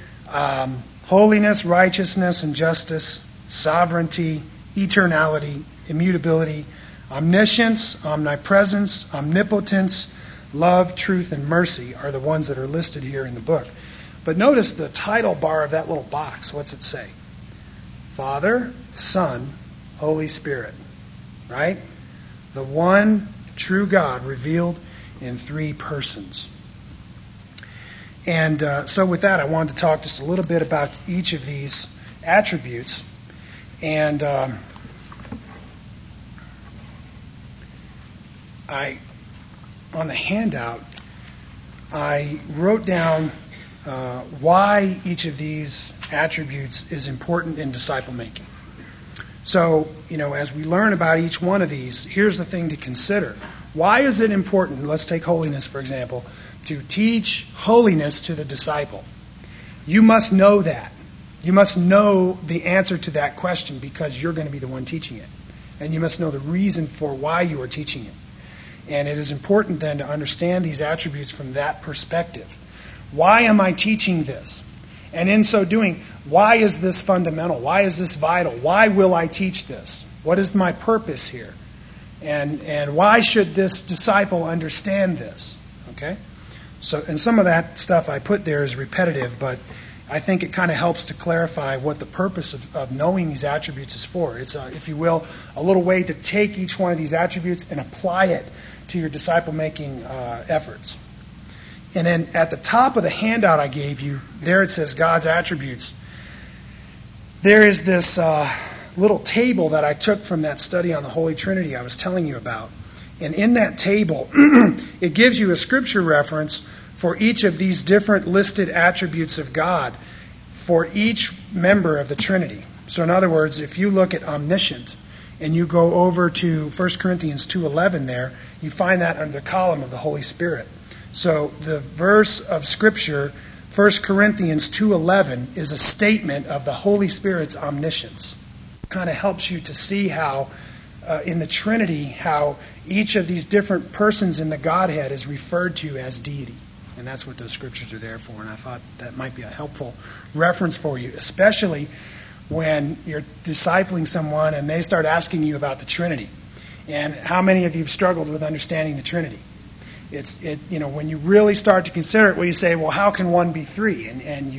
Holiness, righteousness, and justice, sovereignty, eternality, immutability, omniscience, omnipresence, omnipotence, love, truth, and mercy are the ones that are listed here in the book. But notice the title bar of that little box. What's it say? Father, Son, Holy Spirit. Right? The one true God revealed in three persons. And so with that, I wanted to talk just a little bit about each of these attributes. And on the handout, I wrote down why each of these attributes is important in disciple making. So, as we learn about each one of these, here's the thing to consider. Why is it important, let's take holiness for example, to teach holiness to the disciple? You must know that. You must know the answer to that question because you're going to be the one teaching it. And you must know the reason for why you are teaching it. And it is important then to understand these attributes from that perspective. Why am I teaching this? And in so doing, why is this fundamental? Why is this vital? Why will I teach this? What is my purpose here? And why should this disciple understand this? Okay? So, and some of that stuff I put there is repetitive, but I think it kind of helps to clarify what the purpose of knowing these attributes is for. It's, if you will, a little way to take each one of these attributes and apply it to your disciple-making efforts. And then at the top of the handout I gave you, there it says God's attributes. There is this little table that I took from that study on the Holy Trinity I was telling you about. And in that table, it gives you a scripture reference for each of these different listed attributes of God for each member of the Trinity. So in other words, if you look at omniscient and you go over to 1 Corinthians 2:11 there, you find that under the column of the Holy Spirit. So the verse of Scripture, 1 Corinthians 2:11, is a statement of the Holy Spirit's omniscience. It kind of helps you to see how, in the Trinity, how each of these different persons in the Godhead is referred to as deity. And that's what those scriptures are there for. And I thought that might be a helpful reference for you, especially when you're discipling someone and they start asking you about the Trinity. And how many of you have struggled with understanding the Trinity? When you really start to consider it, well, you say, well, how can one be three? And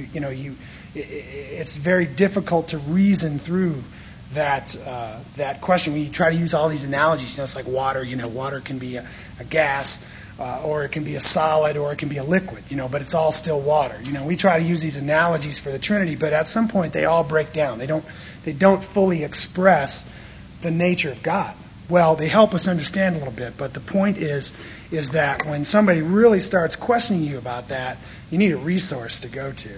it's very difficult to reason through that question. When you try to use all these analogies, it's like water. Water can be a gas, or it can be a solid, or it can be a liquid. But it's all still water. We try to use these analogies for the Trinity, but at some point they all break down. They don't fully express the nature of God. Well, they help us understand a little bit, but the point is that when somebody really starts questioning you about that, you need a resource to go to.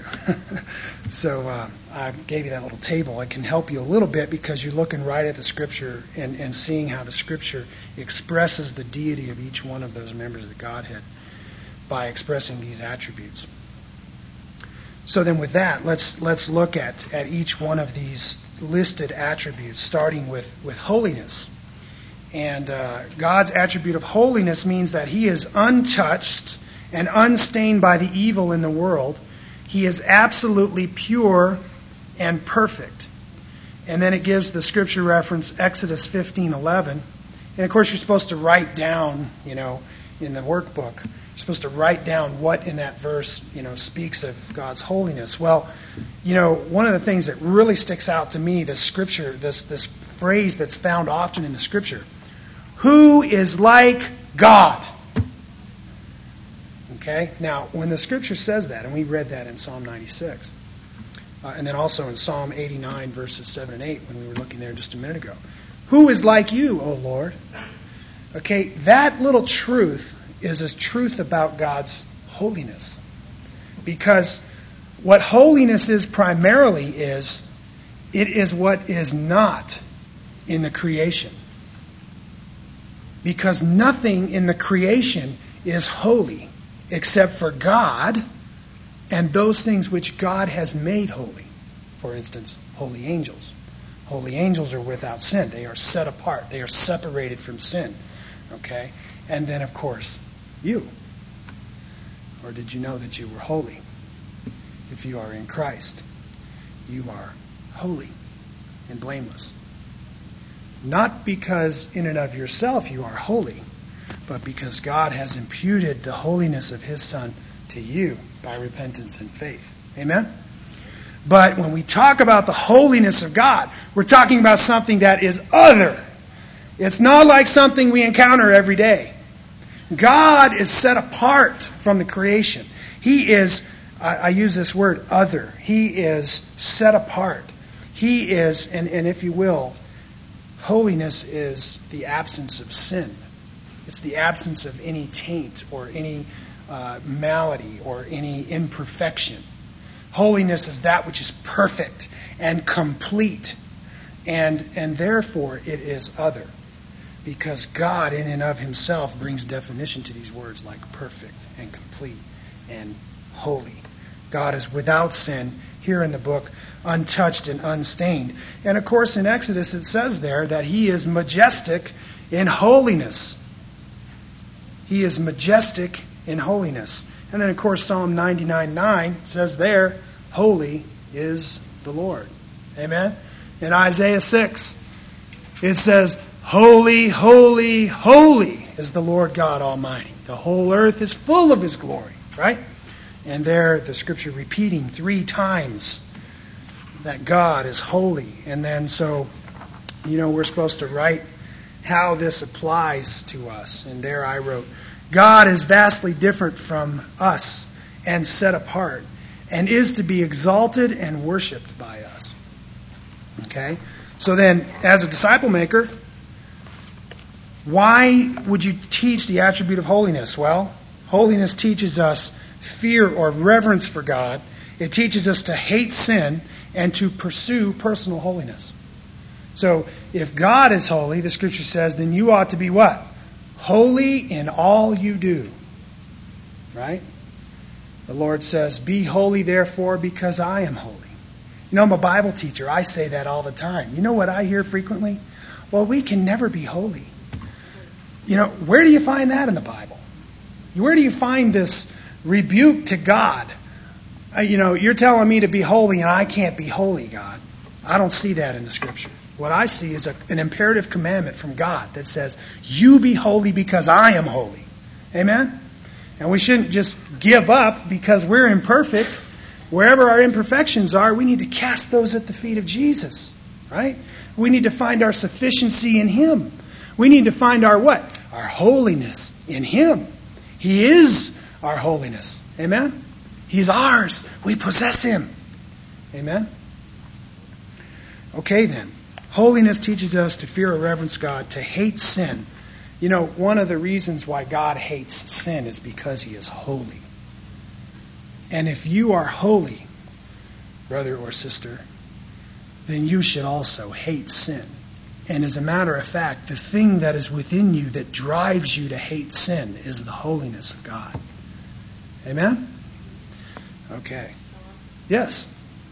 So I gave you that little table. It can help you a little bit because you're looking right at the Scripture and seeing how the Scripture expresses the deity of each one of those members of the Godhead by expressing these attributes. So then with that, let's look at each one of these listed attributes, starting with holiness. And God's attribute of holiness means that He is untouched and unstained by the evil in the world. He is absolutely pure and perfect. And then it gives the scripture reference Exodus 15:11. And of course you're supposed to write down, in the workbook, you're supposed to write down what in that verse, speaks of God's holiness. Well, one of the things that really sticks out to me, this scripture, this phrase that's found often in the scripture, who is like God? Okay? Now, when the scripture says that, and we read that in Psalm 96, and then also in Psalm 89, verses 7 and 8, when we were looking there just a minute ago. Who is like you, O Lord? Okay, that little truth is a truth about God's holiness. Because what holiness is primarily it is what is not in the creation. Because nothing in the creation is holy except for God and those things which God has made holy. For instance, holy angels. Holy angels are without sin. They are set apart. They are separated from sin. Okay? And then, of course, you. Or did you know that you were holy? If you are in Christ, you are holy and blameless. Not because in and of yourself you are holy, but because God has imputed the holiness of His Son to you by repentance and faith. Amen? But when we talk about the holiness of God, we're talking about something that is other. It's not like something we encounter every day. God is set apart from the creation. He is, I use this word, other. He is set apart. He is, and if you will, holiness is the absence of sin. It's the absence of any taint or any malady or any imperfection. Holiness is that which is perfect and complete. And therefore it is other. Because God in and of himself brings definition to these words like perfect and complete and holy. God is without sin here in the book, untouched and unstained. And of course in Exodus it says there that he is majestic in holiness. He is majestic in holiness. And then of course Psalm 99:9 says there, holy is the Lord. Amen? In Isaiah 6 it says, holy, holy, holy is the Lord God Almighty. The whole earth is full of his glory, right? And there the scripture repeating 3 times that God is holy. And then so, we're supposed to write how this applies to us. And there I wrote, God is vastly different from us and set apart and is to be exalted and worshipped by us. Okay? So then, as a disciple maker, why would you teach the attribute of holiness? Well, holiness teaches us fear or reverence for God. It teaches us to hate sin and to pursue personal holiness. So, if God is holy, the Scripture says, then you ought to be what? Holy in all you do. Right? The Lord says, be holy therefore because I am holy. I'm a Bible teacher. I say that all the time. You know what I hear frequently? Well, we can never be holy. Where do you find that in the Bible? Where do you find this rebuke to God? You're telling me to be holy and I can't be holy, God. I don't see that in the Scripture. What I see is an imperative commandment from God that says, you be holy because I am holy. Amen? And we shouldn't just give up because we're imperfect. Wherever our imperfections are, we need to cast those at the feet of Jesus. Right? We need to find our sufficiency in him. We need to find our what? Our holiness in him. He is our holiness. Amen? He's ours. We possess him. Amen? Okay then. Holiness teaches us to fear or reverence God, to hate sin. One of the reasons why God hates sin is because he is holy. And if you are holy, brother or sister, then you should also hate sin. And as a matter of fact, the thing that is within you that drives you to hate sin is the holiness of God. Amen? Okay. Yes?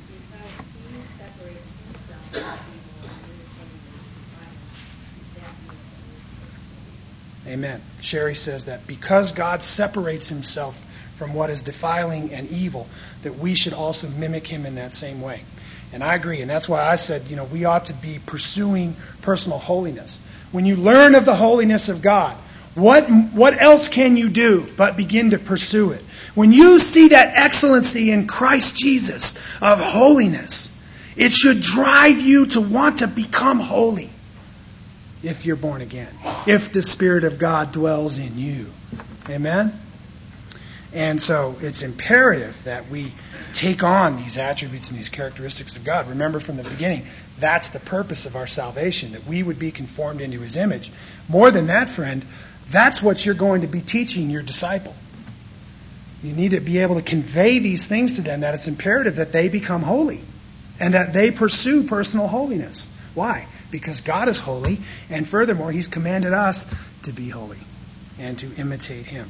Amen. Sherry says that because God separates himself from what is defiling and evil, that we should also mimic him in that same way. And I agree. And that's why I said, we ought to be pursuing personal holiness. When you learn of the holiness of God, what else can you do but begin to pursue it? When you see that excellency in Christ Jesus of holiness, it should drive you to want to become holy. If you're born again. If the Spirit of God dwells in you. Amen? And so it's imperative that we take on these attributes and these characteristics of God. Remember from the beginning, that's the purpose of our salvation, that we would be conformed into his image. More than that, friend, that's what you're going to be teaching your disciple. You need to be able to convey these things to them, that it's imperative that they become holy and that they pursue personal holiness. Why? Because God is holy, and furthermore, he's commanded us to be holy and to imitate him.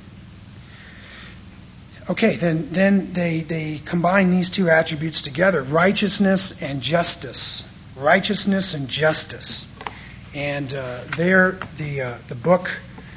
Okay, then they combine these two attributes together, righteousness and justice. Righteousness and justice. And there the book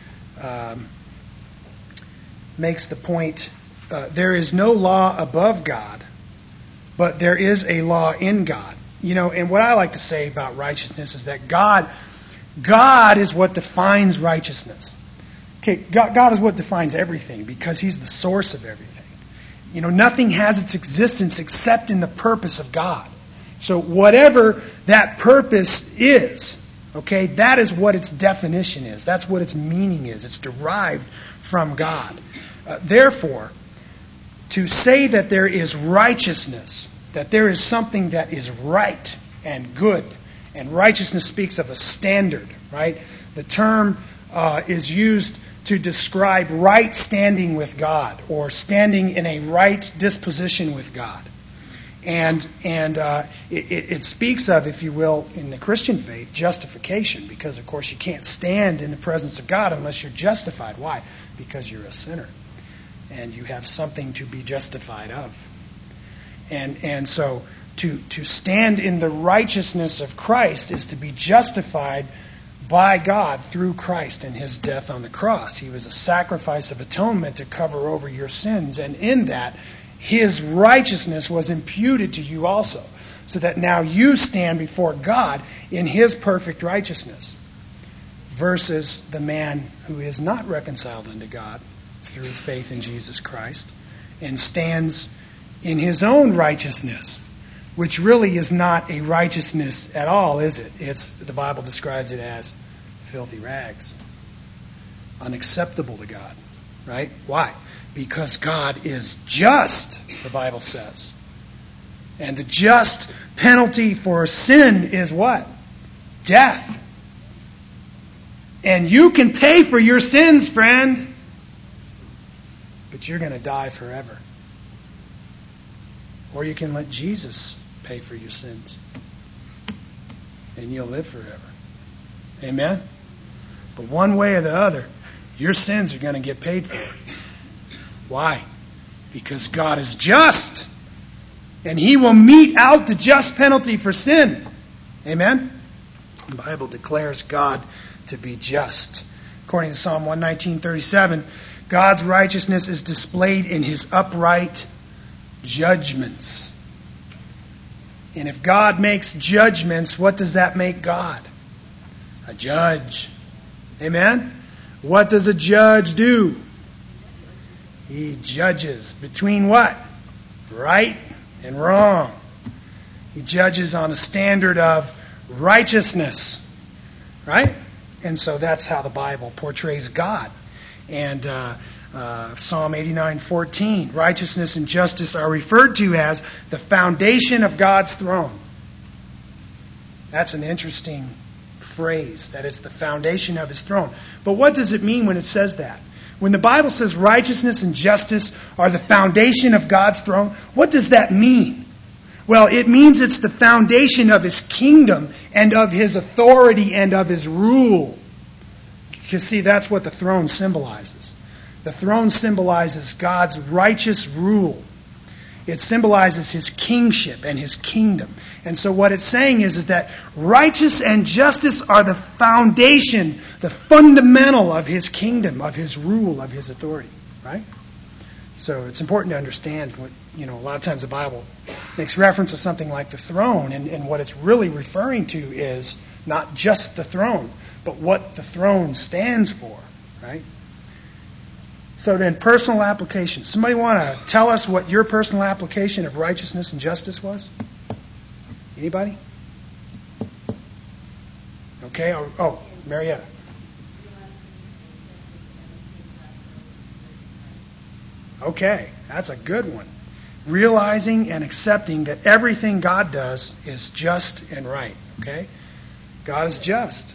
makes the point, there is no law above God, but there is a law in God. And what I like to say about righteousness is that God is what defines righteousness. Okay, God is what defines everything because he's the source of everything. Nothing has its existence except in the purpose of God. So whatever that purpose is, okay, that is what its definition is. That's what its meaning is. It's derived from God. Therefore, to say that there is righteousness, that there is something that is right and good, and righteousness speaks of a standard, right? The term is used to describe right standing with God or standing in a right disposition with God. And it speaks of, if you will, in the Christian faith, justification, because, of course, you can't stand in the presence of God unless you're justified. Why? Because you're a sinner, and you have something to be justified of. And so to stand in the righteousness of Christ is to be justified by God through Christ and His death on the cross. He was a sacrifice of atonement to cover over your sins, and in that, His righteousness was imputed to you also, so that now you stand before God in His perfect righteousness, versus the man who is not reconciled unto God through faith in Jesus Christ and stands in his own righteousness, which really is not a righteousness at all, is it? The Bible describes it as filthy rags, unacceptable to God, right? Why? Because God is just, the Bible says. And the just penalty for sin is what? Death. And you can pay for your sins, friend, but you're going to die forever. Or you can let Jesus pay for your sins, and you'll live forever. Amen? But one way or the other, your sins are going to get paid for. Why? Because God is just, and He will mete out the just penalty for sin. Amen? The Bible declares God to be just. According to Psalm 119:37, God's righteousness is displayed in His upright judgments. And if God makes judgments, what does that make God? A judge. Amen? What does a judge do? He judges between what? Right and wrong. He judges on a standard of righteousness. Right? And so that's how the Bible portrays God. And Psalm 89:14, righteousness and justice are referred to as the foundation of God's throne. That's an interesting phrase, that it's the foundation of His throne. But what does it mean when it says that? When the Bible says righteousness and justice are the foundation of God's throne, what does that mean? Well, it means it's the foundation of His kingdom and of His authority and of His rule. You see, that's what the throne symbolizes. The throne symbolizes God's righteous rule. It symbolizes His kingship and His kingdom. And so what it's saying is that righteous and justice are the foundation, the fundamental of His kingdom, of His rule, of His authority. Right? So it's important to understand what, a lot of times the Bible makes reference to something like the throne, and what it's really referring to is not just the throne, but what the throne stands for. Right? So then, personal application. Somebody want to tell us what your personal application of righteousness and justice was? Anybody? Okay. Oh, Marietta. Okay, that's a good one. Realizing and accepting that everything God does is just and right. Okay? God is just.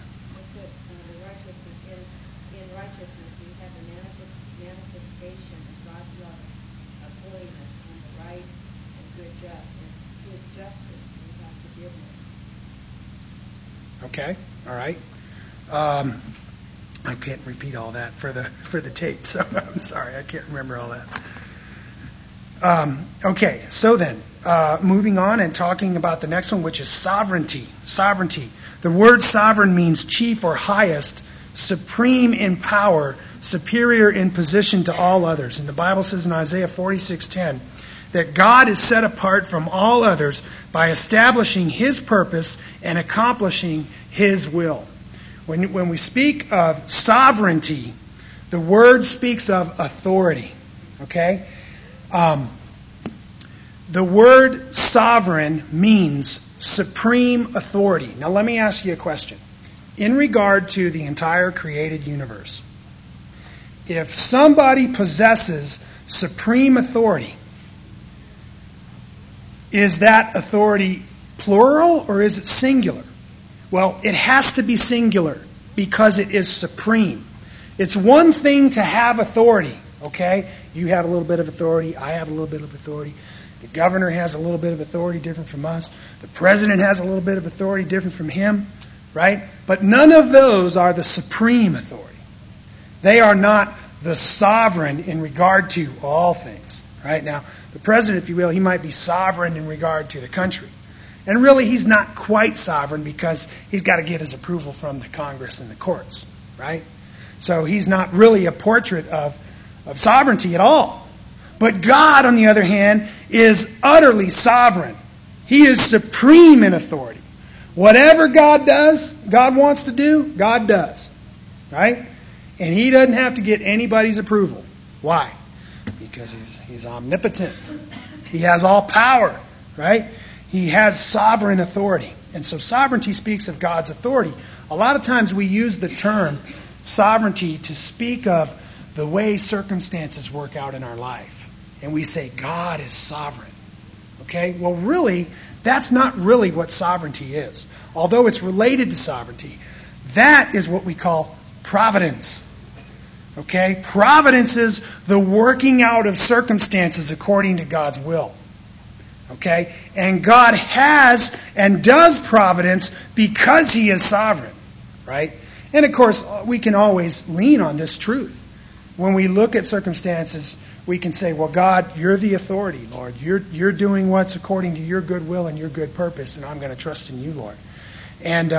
In righteousness, we have the manifestation of God's love, of holiness, and the right and good justice. His justice, we have forgiveness. Okay, all right. I can't repeat all that for the tape, so I'm sorry, I can't remember all that. Okay, so then, moving on and talking about the next one, which is sovereignty. Sovereignty. The word sovereign means chief or highest, supreme in power, superior in position to all others. And the Bible says in Isaiah 46:10 that God is set apart from all others by establishing His purpose and accomplishing His will. When we speak of sovereignty, the word speaks of authority. Okay? The word sovereign means supreme authority. Now let me ask you a question. In regard to the entire created universe, if somebody possesses supreme authority, is that authority plural or is it singular? Well, it has to be singular because it is supreme. It's one thing to have authority, okay? You have a little bit of authority. I have a little bit of authority. The governor has a little bit of authority different from us. The president has a little bit of authority different from him, right? But none of those are the supreme authority. They are not the sovereign in regard to all things, right? Now, the president, if you will, he might be sovereign in regard to the country. And really, he's not quite sovereign because he's got to get his approval from the Congress and the courts, right? So he's not really a portrait of sovereignty at all. But God, on the other hand, is utterly sovereign. He is supreme in authority. Whatever God does, God wants to do, God does. Right? And He doesn't have to get anybody's approval. Why? Because He's omnipotent. He has all power. Right? He has sovereign authority. And so sovereignty speaks of God's authority. A lot of times we use the term sovereignty to speak of the way circumstances work out in our life. And we say, God is sovereign. Okay? Well, really, that's not really what sovereignty is. Although it's related to sovereignty, that is what we call providence. Okay? Providence is the working out of circumstances according to God's will. Okay? And God has and does providence because He is sovereign. Right? And of course, we can always lean on this truth. When we look at circumstances, we can say, well, God, you're the authority, Lord. You're doing what's according to your good will and your good purpose, and I'm going to trust in you, Lord. And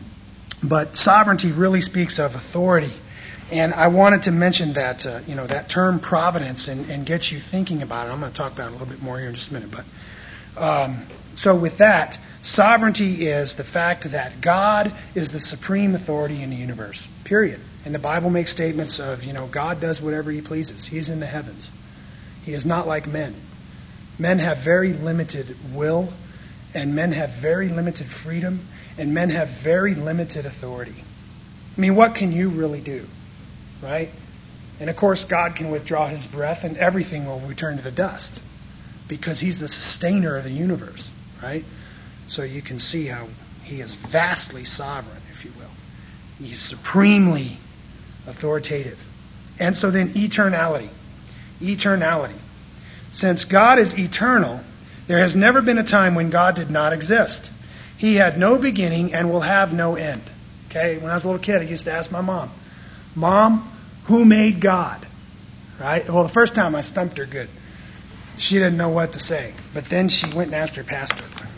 but sovereignty really speaks of authority. And I wanted to mention that, that term providence and get you thinking about it. I'm going to talk about it a little bit more here in just a minute. But so with that, sovereignty is the fact that God is the supreme authority in the universe, period. And the Bible makes statements of, God does whatever He pleases. He's in the heavens. He is not like men. Men have very limited will, and men have very limited freedom, and men have very limited authority. I mean, what can you really do? Right? And of course, God can withdraw His breath, and everything will return to the dust, because He's the sustainer of the universe. Right? So you can see how He is vastly sovereign, if you will. He's supremely authoritative. And so then eternality. Eternality. Since God is eternal, there has never been a time when God did not exist. He had no beginning and will have no end. Okay? When I was a little kid, I used to ask my mom, Mom, who made God? Right? Well, the first time I stumped her good. She didn't know what to say. But then she went and asked her pastor.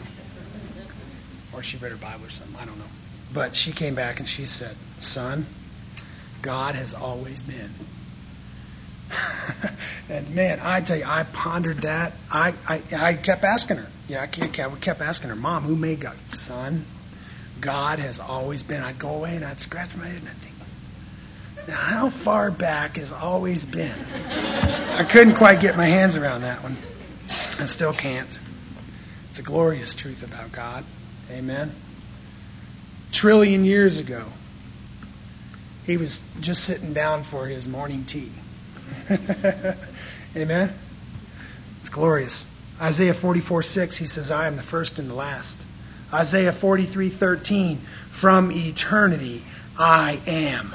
Or she read her Bible or something. I don't know. But she came back and she said, Son, God has always been. And man, I tell you, I pondered that. I kept asking her. I kept asking her, Mom, who made God? Son, God has always been. I'd go away and I'd scratch my head and I'd think, now how far back has always been? I couldn't quite get my hands around that one. I still can't. It's a glorious truth about God. Amen. Trillion years ago, He was just sitting down for His morning tea. Amen? It's glorious. Isaiah 44:6, He says, I am the first and the last. Isaiah 43:13, from eternity I am.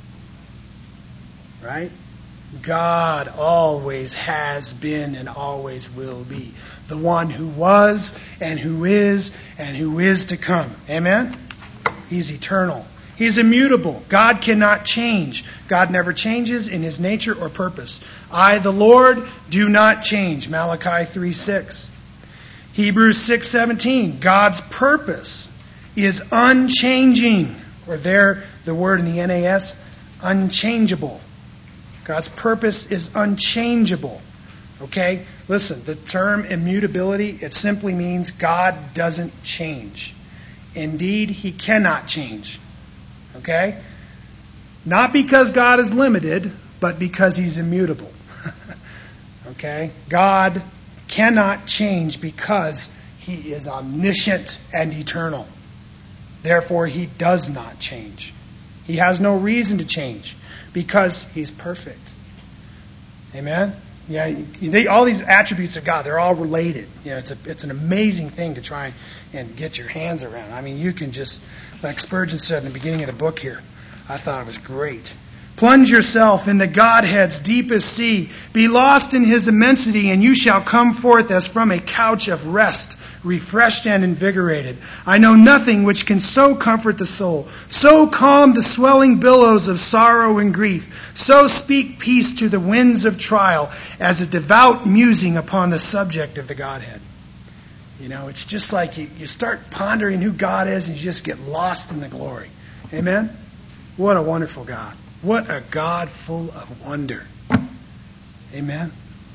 Right? God always has been and always will be. The one who was and who is to come. Amen? He's eternal. He's immutable. God cannot change. God never changes in His nature or purpose. I, the Lord, do not change. Malachi 3:6. Hebrews 6:17. God's purpose is unchanging. Or there, the word in the NAS, unchangeable. God's purpose is unchangeable. Okay? Listen, the term immutability, it simply means God doesn't change. Indeed, He cannot change. Okay? Not because God is limited, but because He's immutable. Okay? God cannot change because He is omniscient and eternal. Therefore, He does not change. He has no reason to change because He's perfect. Amen? Yeah, all these attributes of God, they're all related. It's an amazing thing to try and get your hands around. I mean, you can just, like Spurgeon said in the beginning of the book here, I thought it was great. Plunge yourself in the Godhead's deepest sea. Be lost in his immensity, and you shall come forth as from a couch of rest, refreshed and invigorated. I know nothing which can so comfort the soul, so calm the swelling billows of sorrow and grief, so speak peace to the winds of trial as a devout musing upon the subject of the Godhead. You know, it's just like you start pondering who God is and you just get lost in the glory. Amen? What a wonderful God. What a God full of wonder. Amen?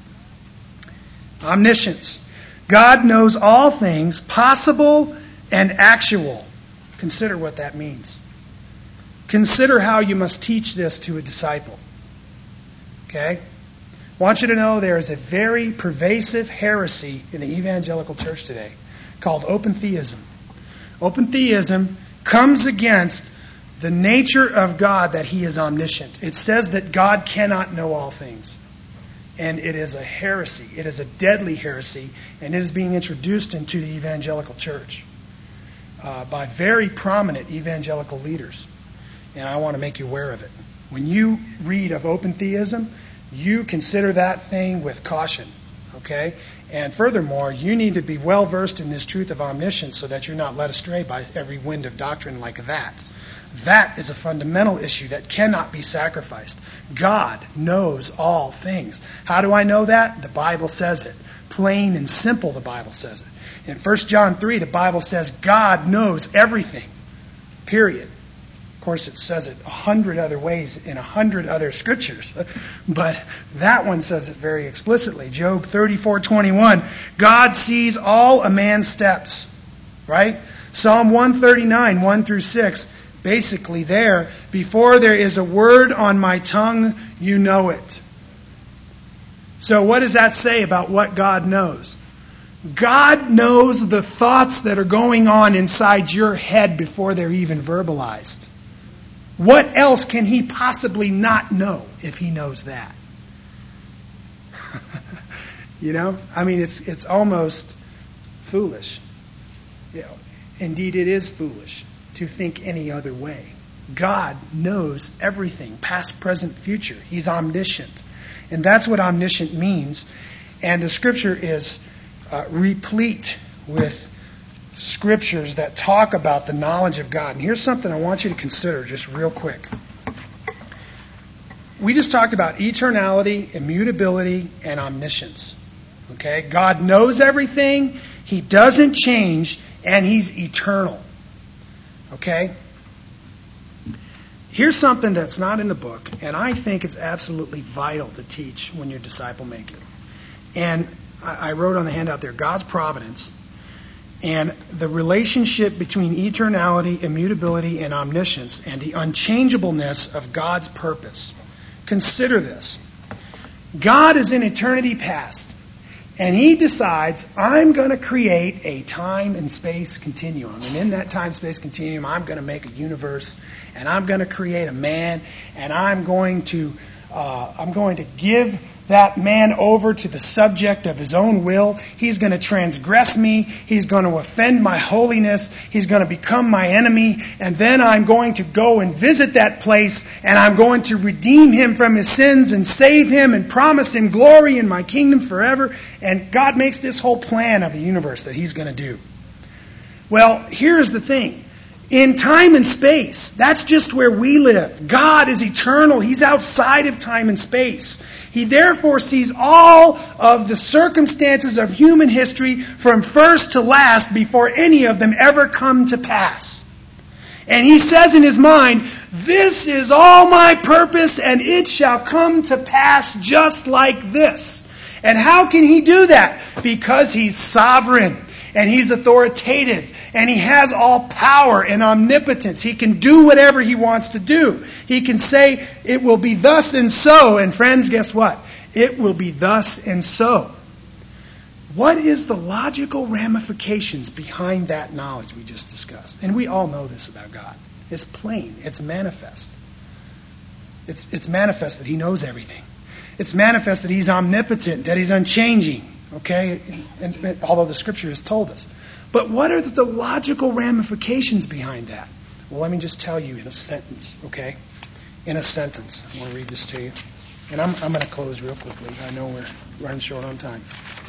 Omniscience. God knows all things, possible and actual. Consider what that means. Consider how you must teach this to a disciple. Okay? I want you to know there is a very pervasive heresy in the evangelical church today called open theism. Open theism comes against the nature of God, that he is omniscient. It says that God cannot know all things. And it is a heresy. It is a deadly heresy, and it is being introduced into the evangelical church by very prominent evangelical leaders. And I want to make you aware of it. When you read of open theism, you consider that thing with caution. Okay? And furthermore, you need to be well versed in this truth of omniscience so that you're not led astray by every wind of doctrine like that. That is a fundamental issue that cannot be sacrificed. God knows all things. How do I know that? The Bible says it. Plain and simple, the Bible says it. In 1 John 3, the Bible says God knows everything. Period. Of course, it says it 100 other ways in 100 other scriptures. But that one says it very explicitly. Job 34:21. God sees all a man's steps. Right? Psalm 139, 1 through 6. Basically there, before there is a word on my tongue, you know it. So what does that say about what God knows? God knows the thoughts that are going on inside your head before they're even verbalized. What else can he possibly not know if he knows that? You know? I mean, it's almost foolish. You know, indeed, it is foolish to think any other way. God knows everything, past, present, future. He's omniscient. And that's what omniscient means. And the Scripture is replete with scriptures that talk about the knowledge of God. And here's something I want you to consider just real quick. We just talked about eternality, immutability, and omniscience. Okay? God knows everything, he doesn't change, and he's eternal. Okay? Here's something that's not in the book, and I think it's absolutely vital to teach when you're disciple making. And I wrote on the handout there, God's providence and the relationship between eternality, immutability, and omniscience, and the unchangeableness of God's purpose. Consider this. God is in eternity past. And he decides, I'm going to create a time and space continuum. And in that time-space continuum, I'm going to make a universe. And I'm going to create a man. And I'm going to give that man over to the subject of his own will. He's going to transgress me. He's going to offend my holiness. He's going to become my enemy. And then I'm going to go and visit that place. And I'm going to redeem him from his sins and save him and promise him glory in my kingdom forever. And God makes this whole plan of the universe that he's going to do. Well, here's the thing. In time and space, that's just where we live. God is eternal. He's outside of time and space. He therefore sees all of the circumstances of human history from first to last before any of them ever come to pass. And he says in his mind, this is all my purpose and it shall come to pass just like this. And how can he do that? Because he's sovereign and he's authoritative. And he has all power and omnipotence. He can do whatever he wants to do. He can say, it will be thus and so. And friends, guess what? It will be thus and so. What is the logical ramifications behind that knowledge we just discussed? And we all know this about God. It's plain. It's manifest. It's manifest that he knows everything. It's manifest that he's omnipotent, that he's unchanging. Okay? And although the Scripture has told us. But what are the logical ramifications behind that? Well, let me just tell you in a sentence, okay? in a sentence. I'm going to read this to you. And I'm going to close real quickly. I know we're running short on time.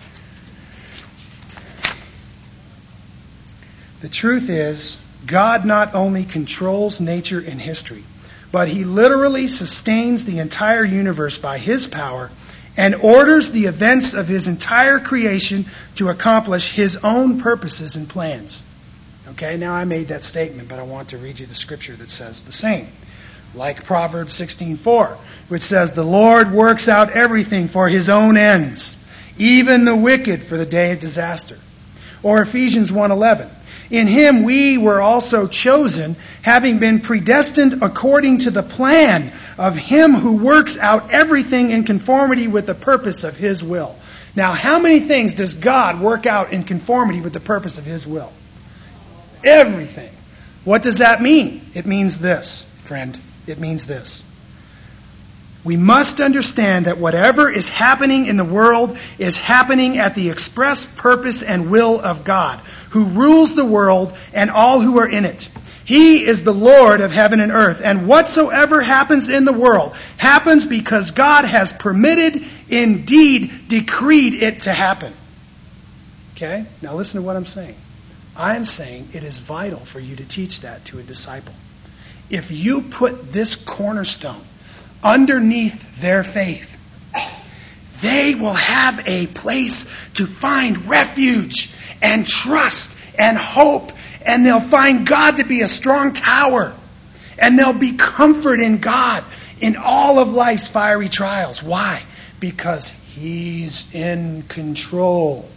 The truth is, God not only controls nature and history, but He literally sustains the entire universe by His power and orders the events of His entire creation to accomplish His own purposes and plans. Okay, now I made that statement, but I want to read you the scripture that says the same. Like Proverbs 16:4, which says, "The Lord works out everything for His own ends, even the wicked for the day of disaster." Or Ephesians 1:11, "In Him we were also chosen, having been predestined according to the plan of Him who works out everything in conformity with the purpose of His will." Now, how many things does God work out in conformity with the purpose of His will? Everything. What does that mean? It means this, friend. It means this. We must understand that whatever is happening in the world is happening at the express purpose and will of God, who rules the world and all who are in it. He is the Lord of heaven and earth, and whatsoever happens in the world happens because God has permitted, indeed decreed it to happen. Okay? Now listen to what I'm saying. I'm saying it is vital for you to teach that to a disciple. If you put this cornerstone underneath their faith, they will have a place to find refuge and trust and hope, and they'll find God to be a strong tower, and they'll be comfort in God in all of life's fiery trials. Why? Because He's in control.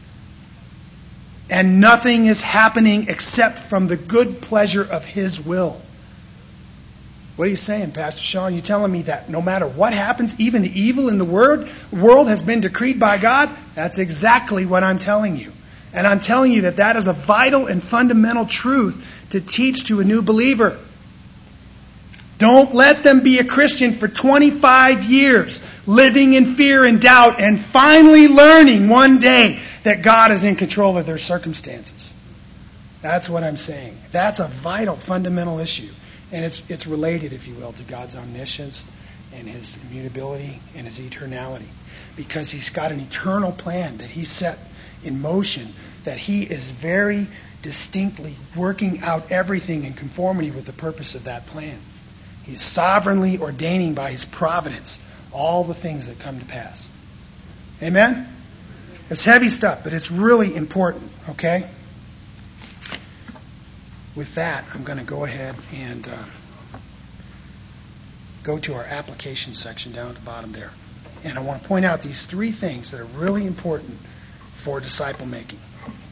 And nothing is happening except from the good pleasure of His will. What are you saying, Pastor Sean? You telling me that no matter what happens, even the evil in the world has been decreed by God? That's exactly what I'm telling you. And I'm telling you that that is a vital and fundamental truth to teach to a new believer. Don't let them be a Christian for 25 years, living in fear and doubt, and finally learning one day that God is in control of their circumstances. That's what I'm saying. That's a vital, fundamental issue. And it's related, if you will, to God's omniscience and His immutability and His eternality. Because He's got an eternal plan that He set in motion, that He is very distinctly working out everything in conformity with the purpose of that plan. He's sovereignly ordaining by His providence all the things that come to pass. Amen? It's heavy stuff, but it's really important, okay? With that, I'm going to go ahead and go to our application section down at the bottom there. And I want to point out these three things that are really important for disciple making.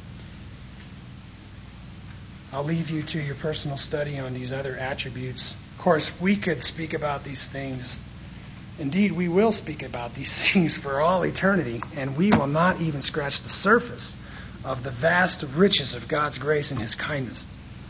I'll leave you to your personal study on these other attributes. Of course, we could speak about these things. Indeed, we will speak about these things for all eternity, and we will not even scratch the surface of the vast riches of God's grace and His kindness.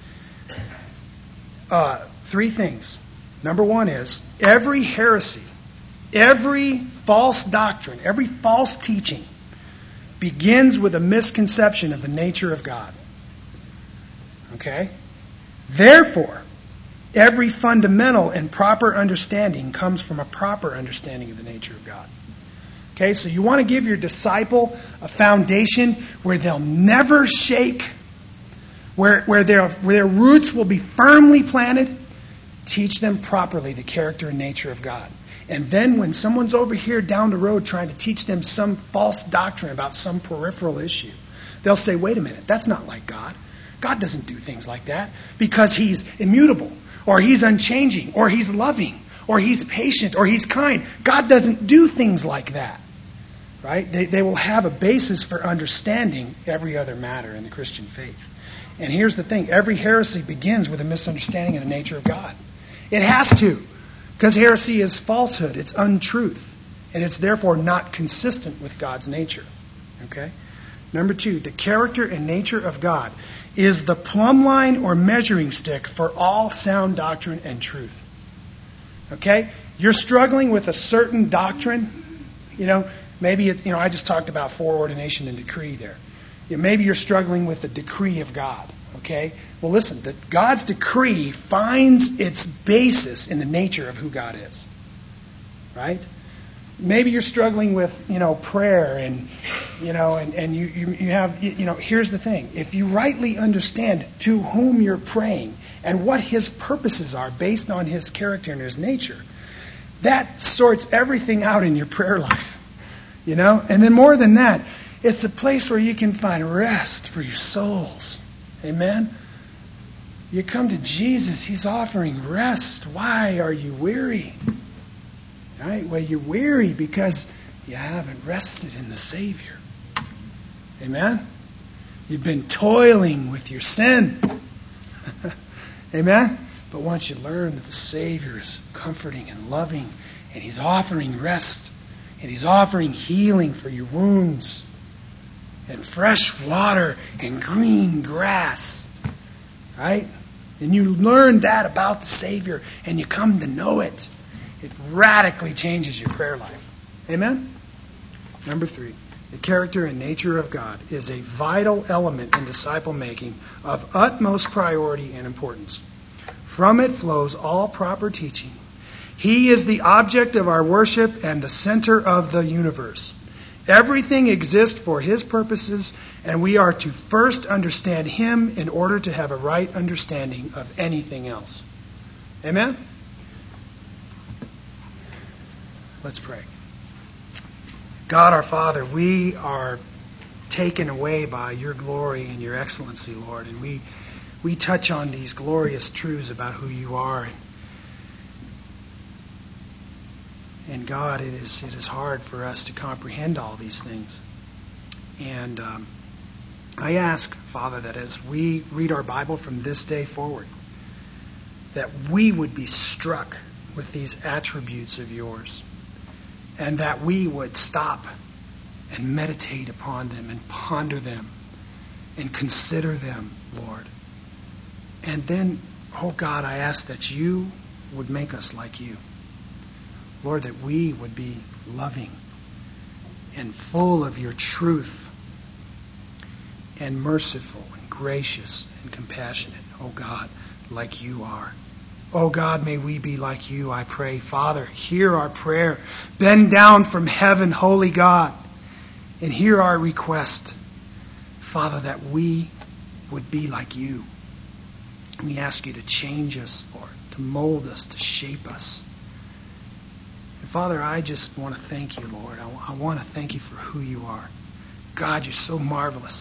Three things. Number one is, every heresy, every false doctrine, every false teaching begins with a misconception of the nature of God. Okay? Therefore, every fundamental and proper understanding comes from a proper understanding of the nature of God. Okay, so you want to give your disciple a foundation where they'll never shake, where their roots will be firmly planted. Teach them properly the character and nature of God. And then when someone's over here down the road trying to teach them some false doctrine about some peripheral issue, they'll say, wait a minute, that's not like God. God doesn't do things like that because He's immutable, or He's unchanging, or He's loving, or He's patient, or He's kind. God doesn't do things like that. Right? They will have a basis for understanding every other matter in the Christian faith. And here's the thing. Every heresy begins with a misunderstanding of the nature of God. It has to. Because heresy is falsehood. It's untruth. And it's therefore not consistent with God's nature. Okay? Number two, the character and nature of God is the plumb line or measuring stick for all sound doctrine and truth. Okay? You're struggling with a certain doctrine. Maybe I just talked about foreordination and decree there. Maybe you're struggling with the decree of God. Okay? Well, listen, that God's decree finds its basis in the nature of who God is. Right? Maybe you're struggling with, prayer and you have, here's the thing. If you rightly understand to whom you're praying and what his purposes are based on his character and his nature, that sorts everything out in your prayer life. And then more than that, it's a place where you can find rest for your souls. Amen? You come to Jesus, he's offering rest. Why are you weary? Right? Well, you're weary because you haven't rested in the Savior. Amen? You've been toiling with your sin. Amen? But once you learn that the Savior is comforting and loving, and he's offering rest, and he's offering healing for your wounds, and fresh water and green grass, right? And you learn that about the Savior, and you come to know it. It radically changes your prayer life. Amen? Number 3, the character and nature of God is a vital element in disciple making of utmost priority and importance. From it flows all proper teaching. He is the object of our worship and the center of the universe. Everything exists for his purposes, and we are to first understand him in order to have a right understanding of anything else. Amen? Let's pray. God our Father, we are taken away by your glory and your excellency, Lord, and we touch on these glorious truths about who you are. And God, it is hard for us to comprehend all these things. And I ask, Father, that as we read our Bible from this day forward, that we would be struck with these attributes of yours, and that we would stop and meditate upon them and ponder them and consider them, Lord. And then, oh God, I ask that you would make us like you. Lord, that we would be loving and full of your truth and merciful and gracious and compassionate, oh God, like you are. Oh God, may we be like you, I pray. Father, hear our prayer. Bend down from heaven, holy God, and hear our request. Father, that we would be like you. We ask you to change us, Lord, to mold us, to shape us. And Father, I just want to thank you, Lord. I want to thank you for who you are. God, you're so marvelous.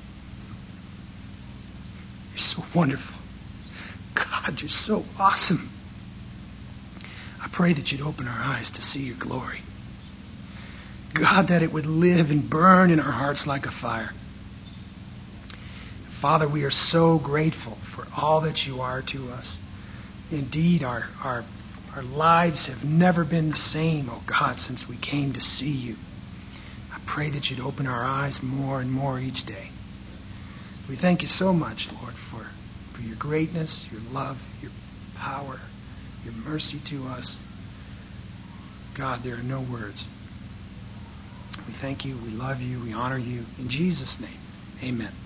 You're so wonderful. God, you're so awesome. I pray that you'd open our eyes to see your glory. God, that it would live and burn in our hearts like a fire. Father, we are so grateful for all that you are to us. Indeed, our lives have never been the same, oh God, since we came to see you. I pray that you'd open our eyes more and more each day. We thank you so much, Lord, for your greatness, your love, your power, your mercy to us. God, there are no words. We thank you, we love you, we honor you. In Jesus' name, amen.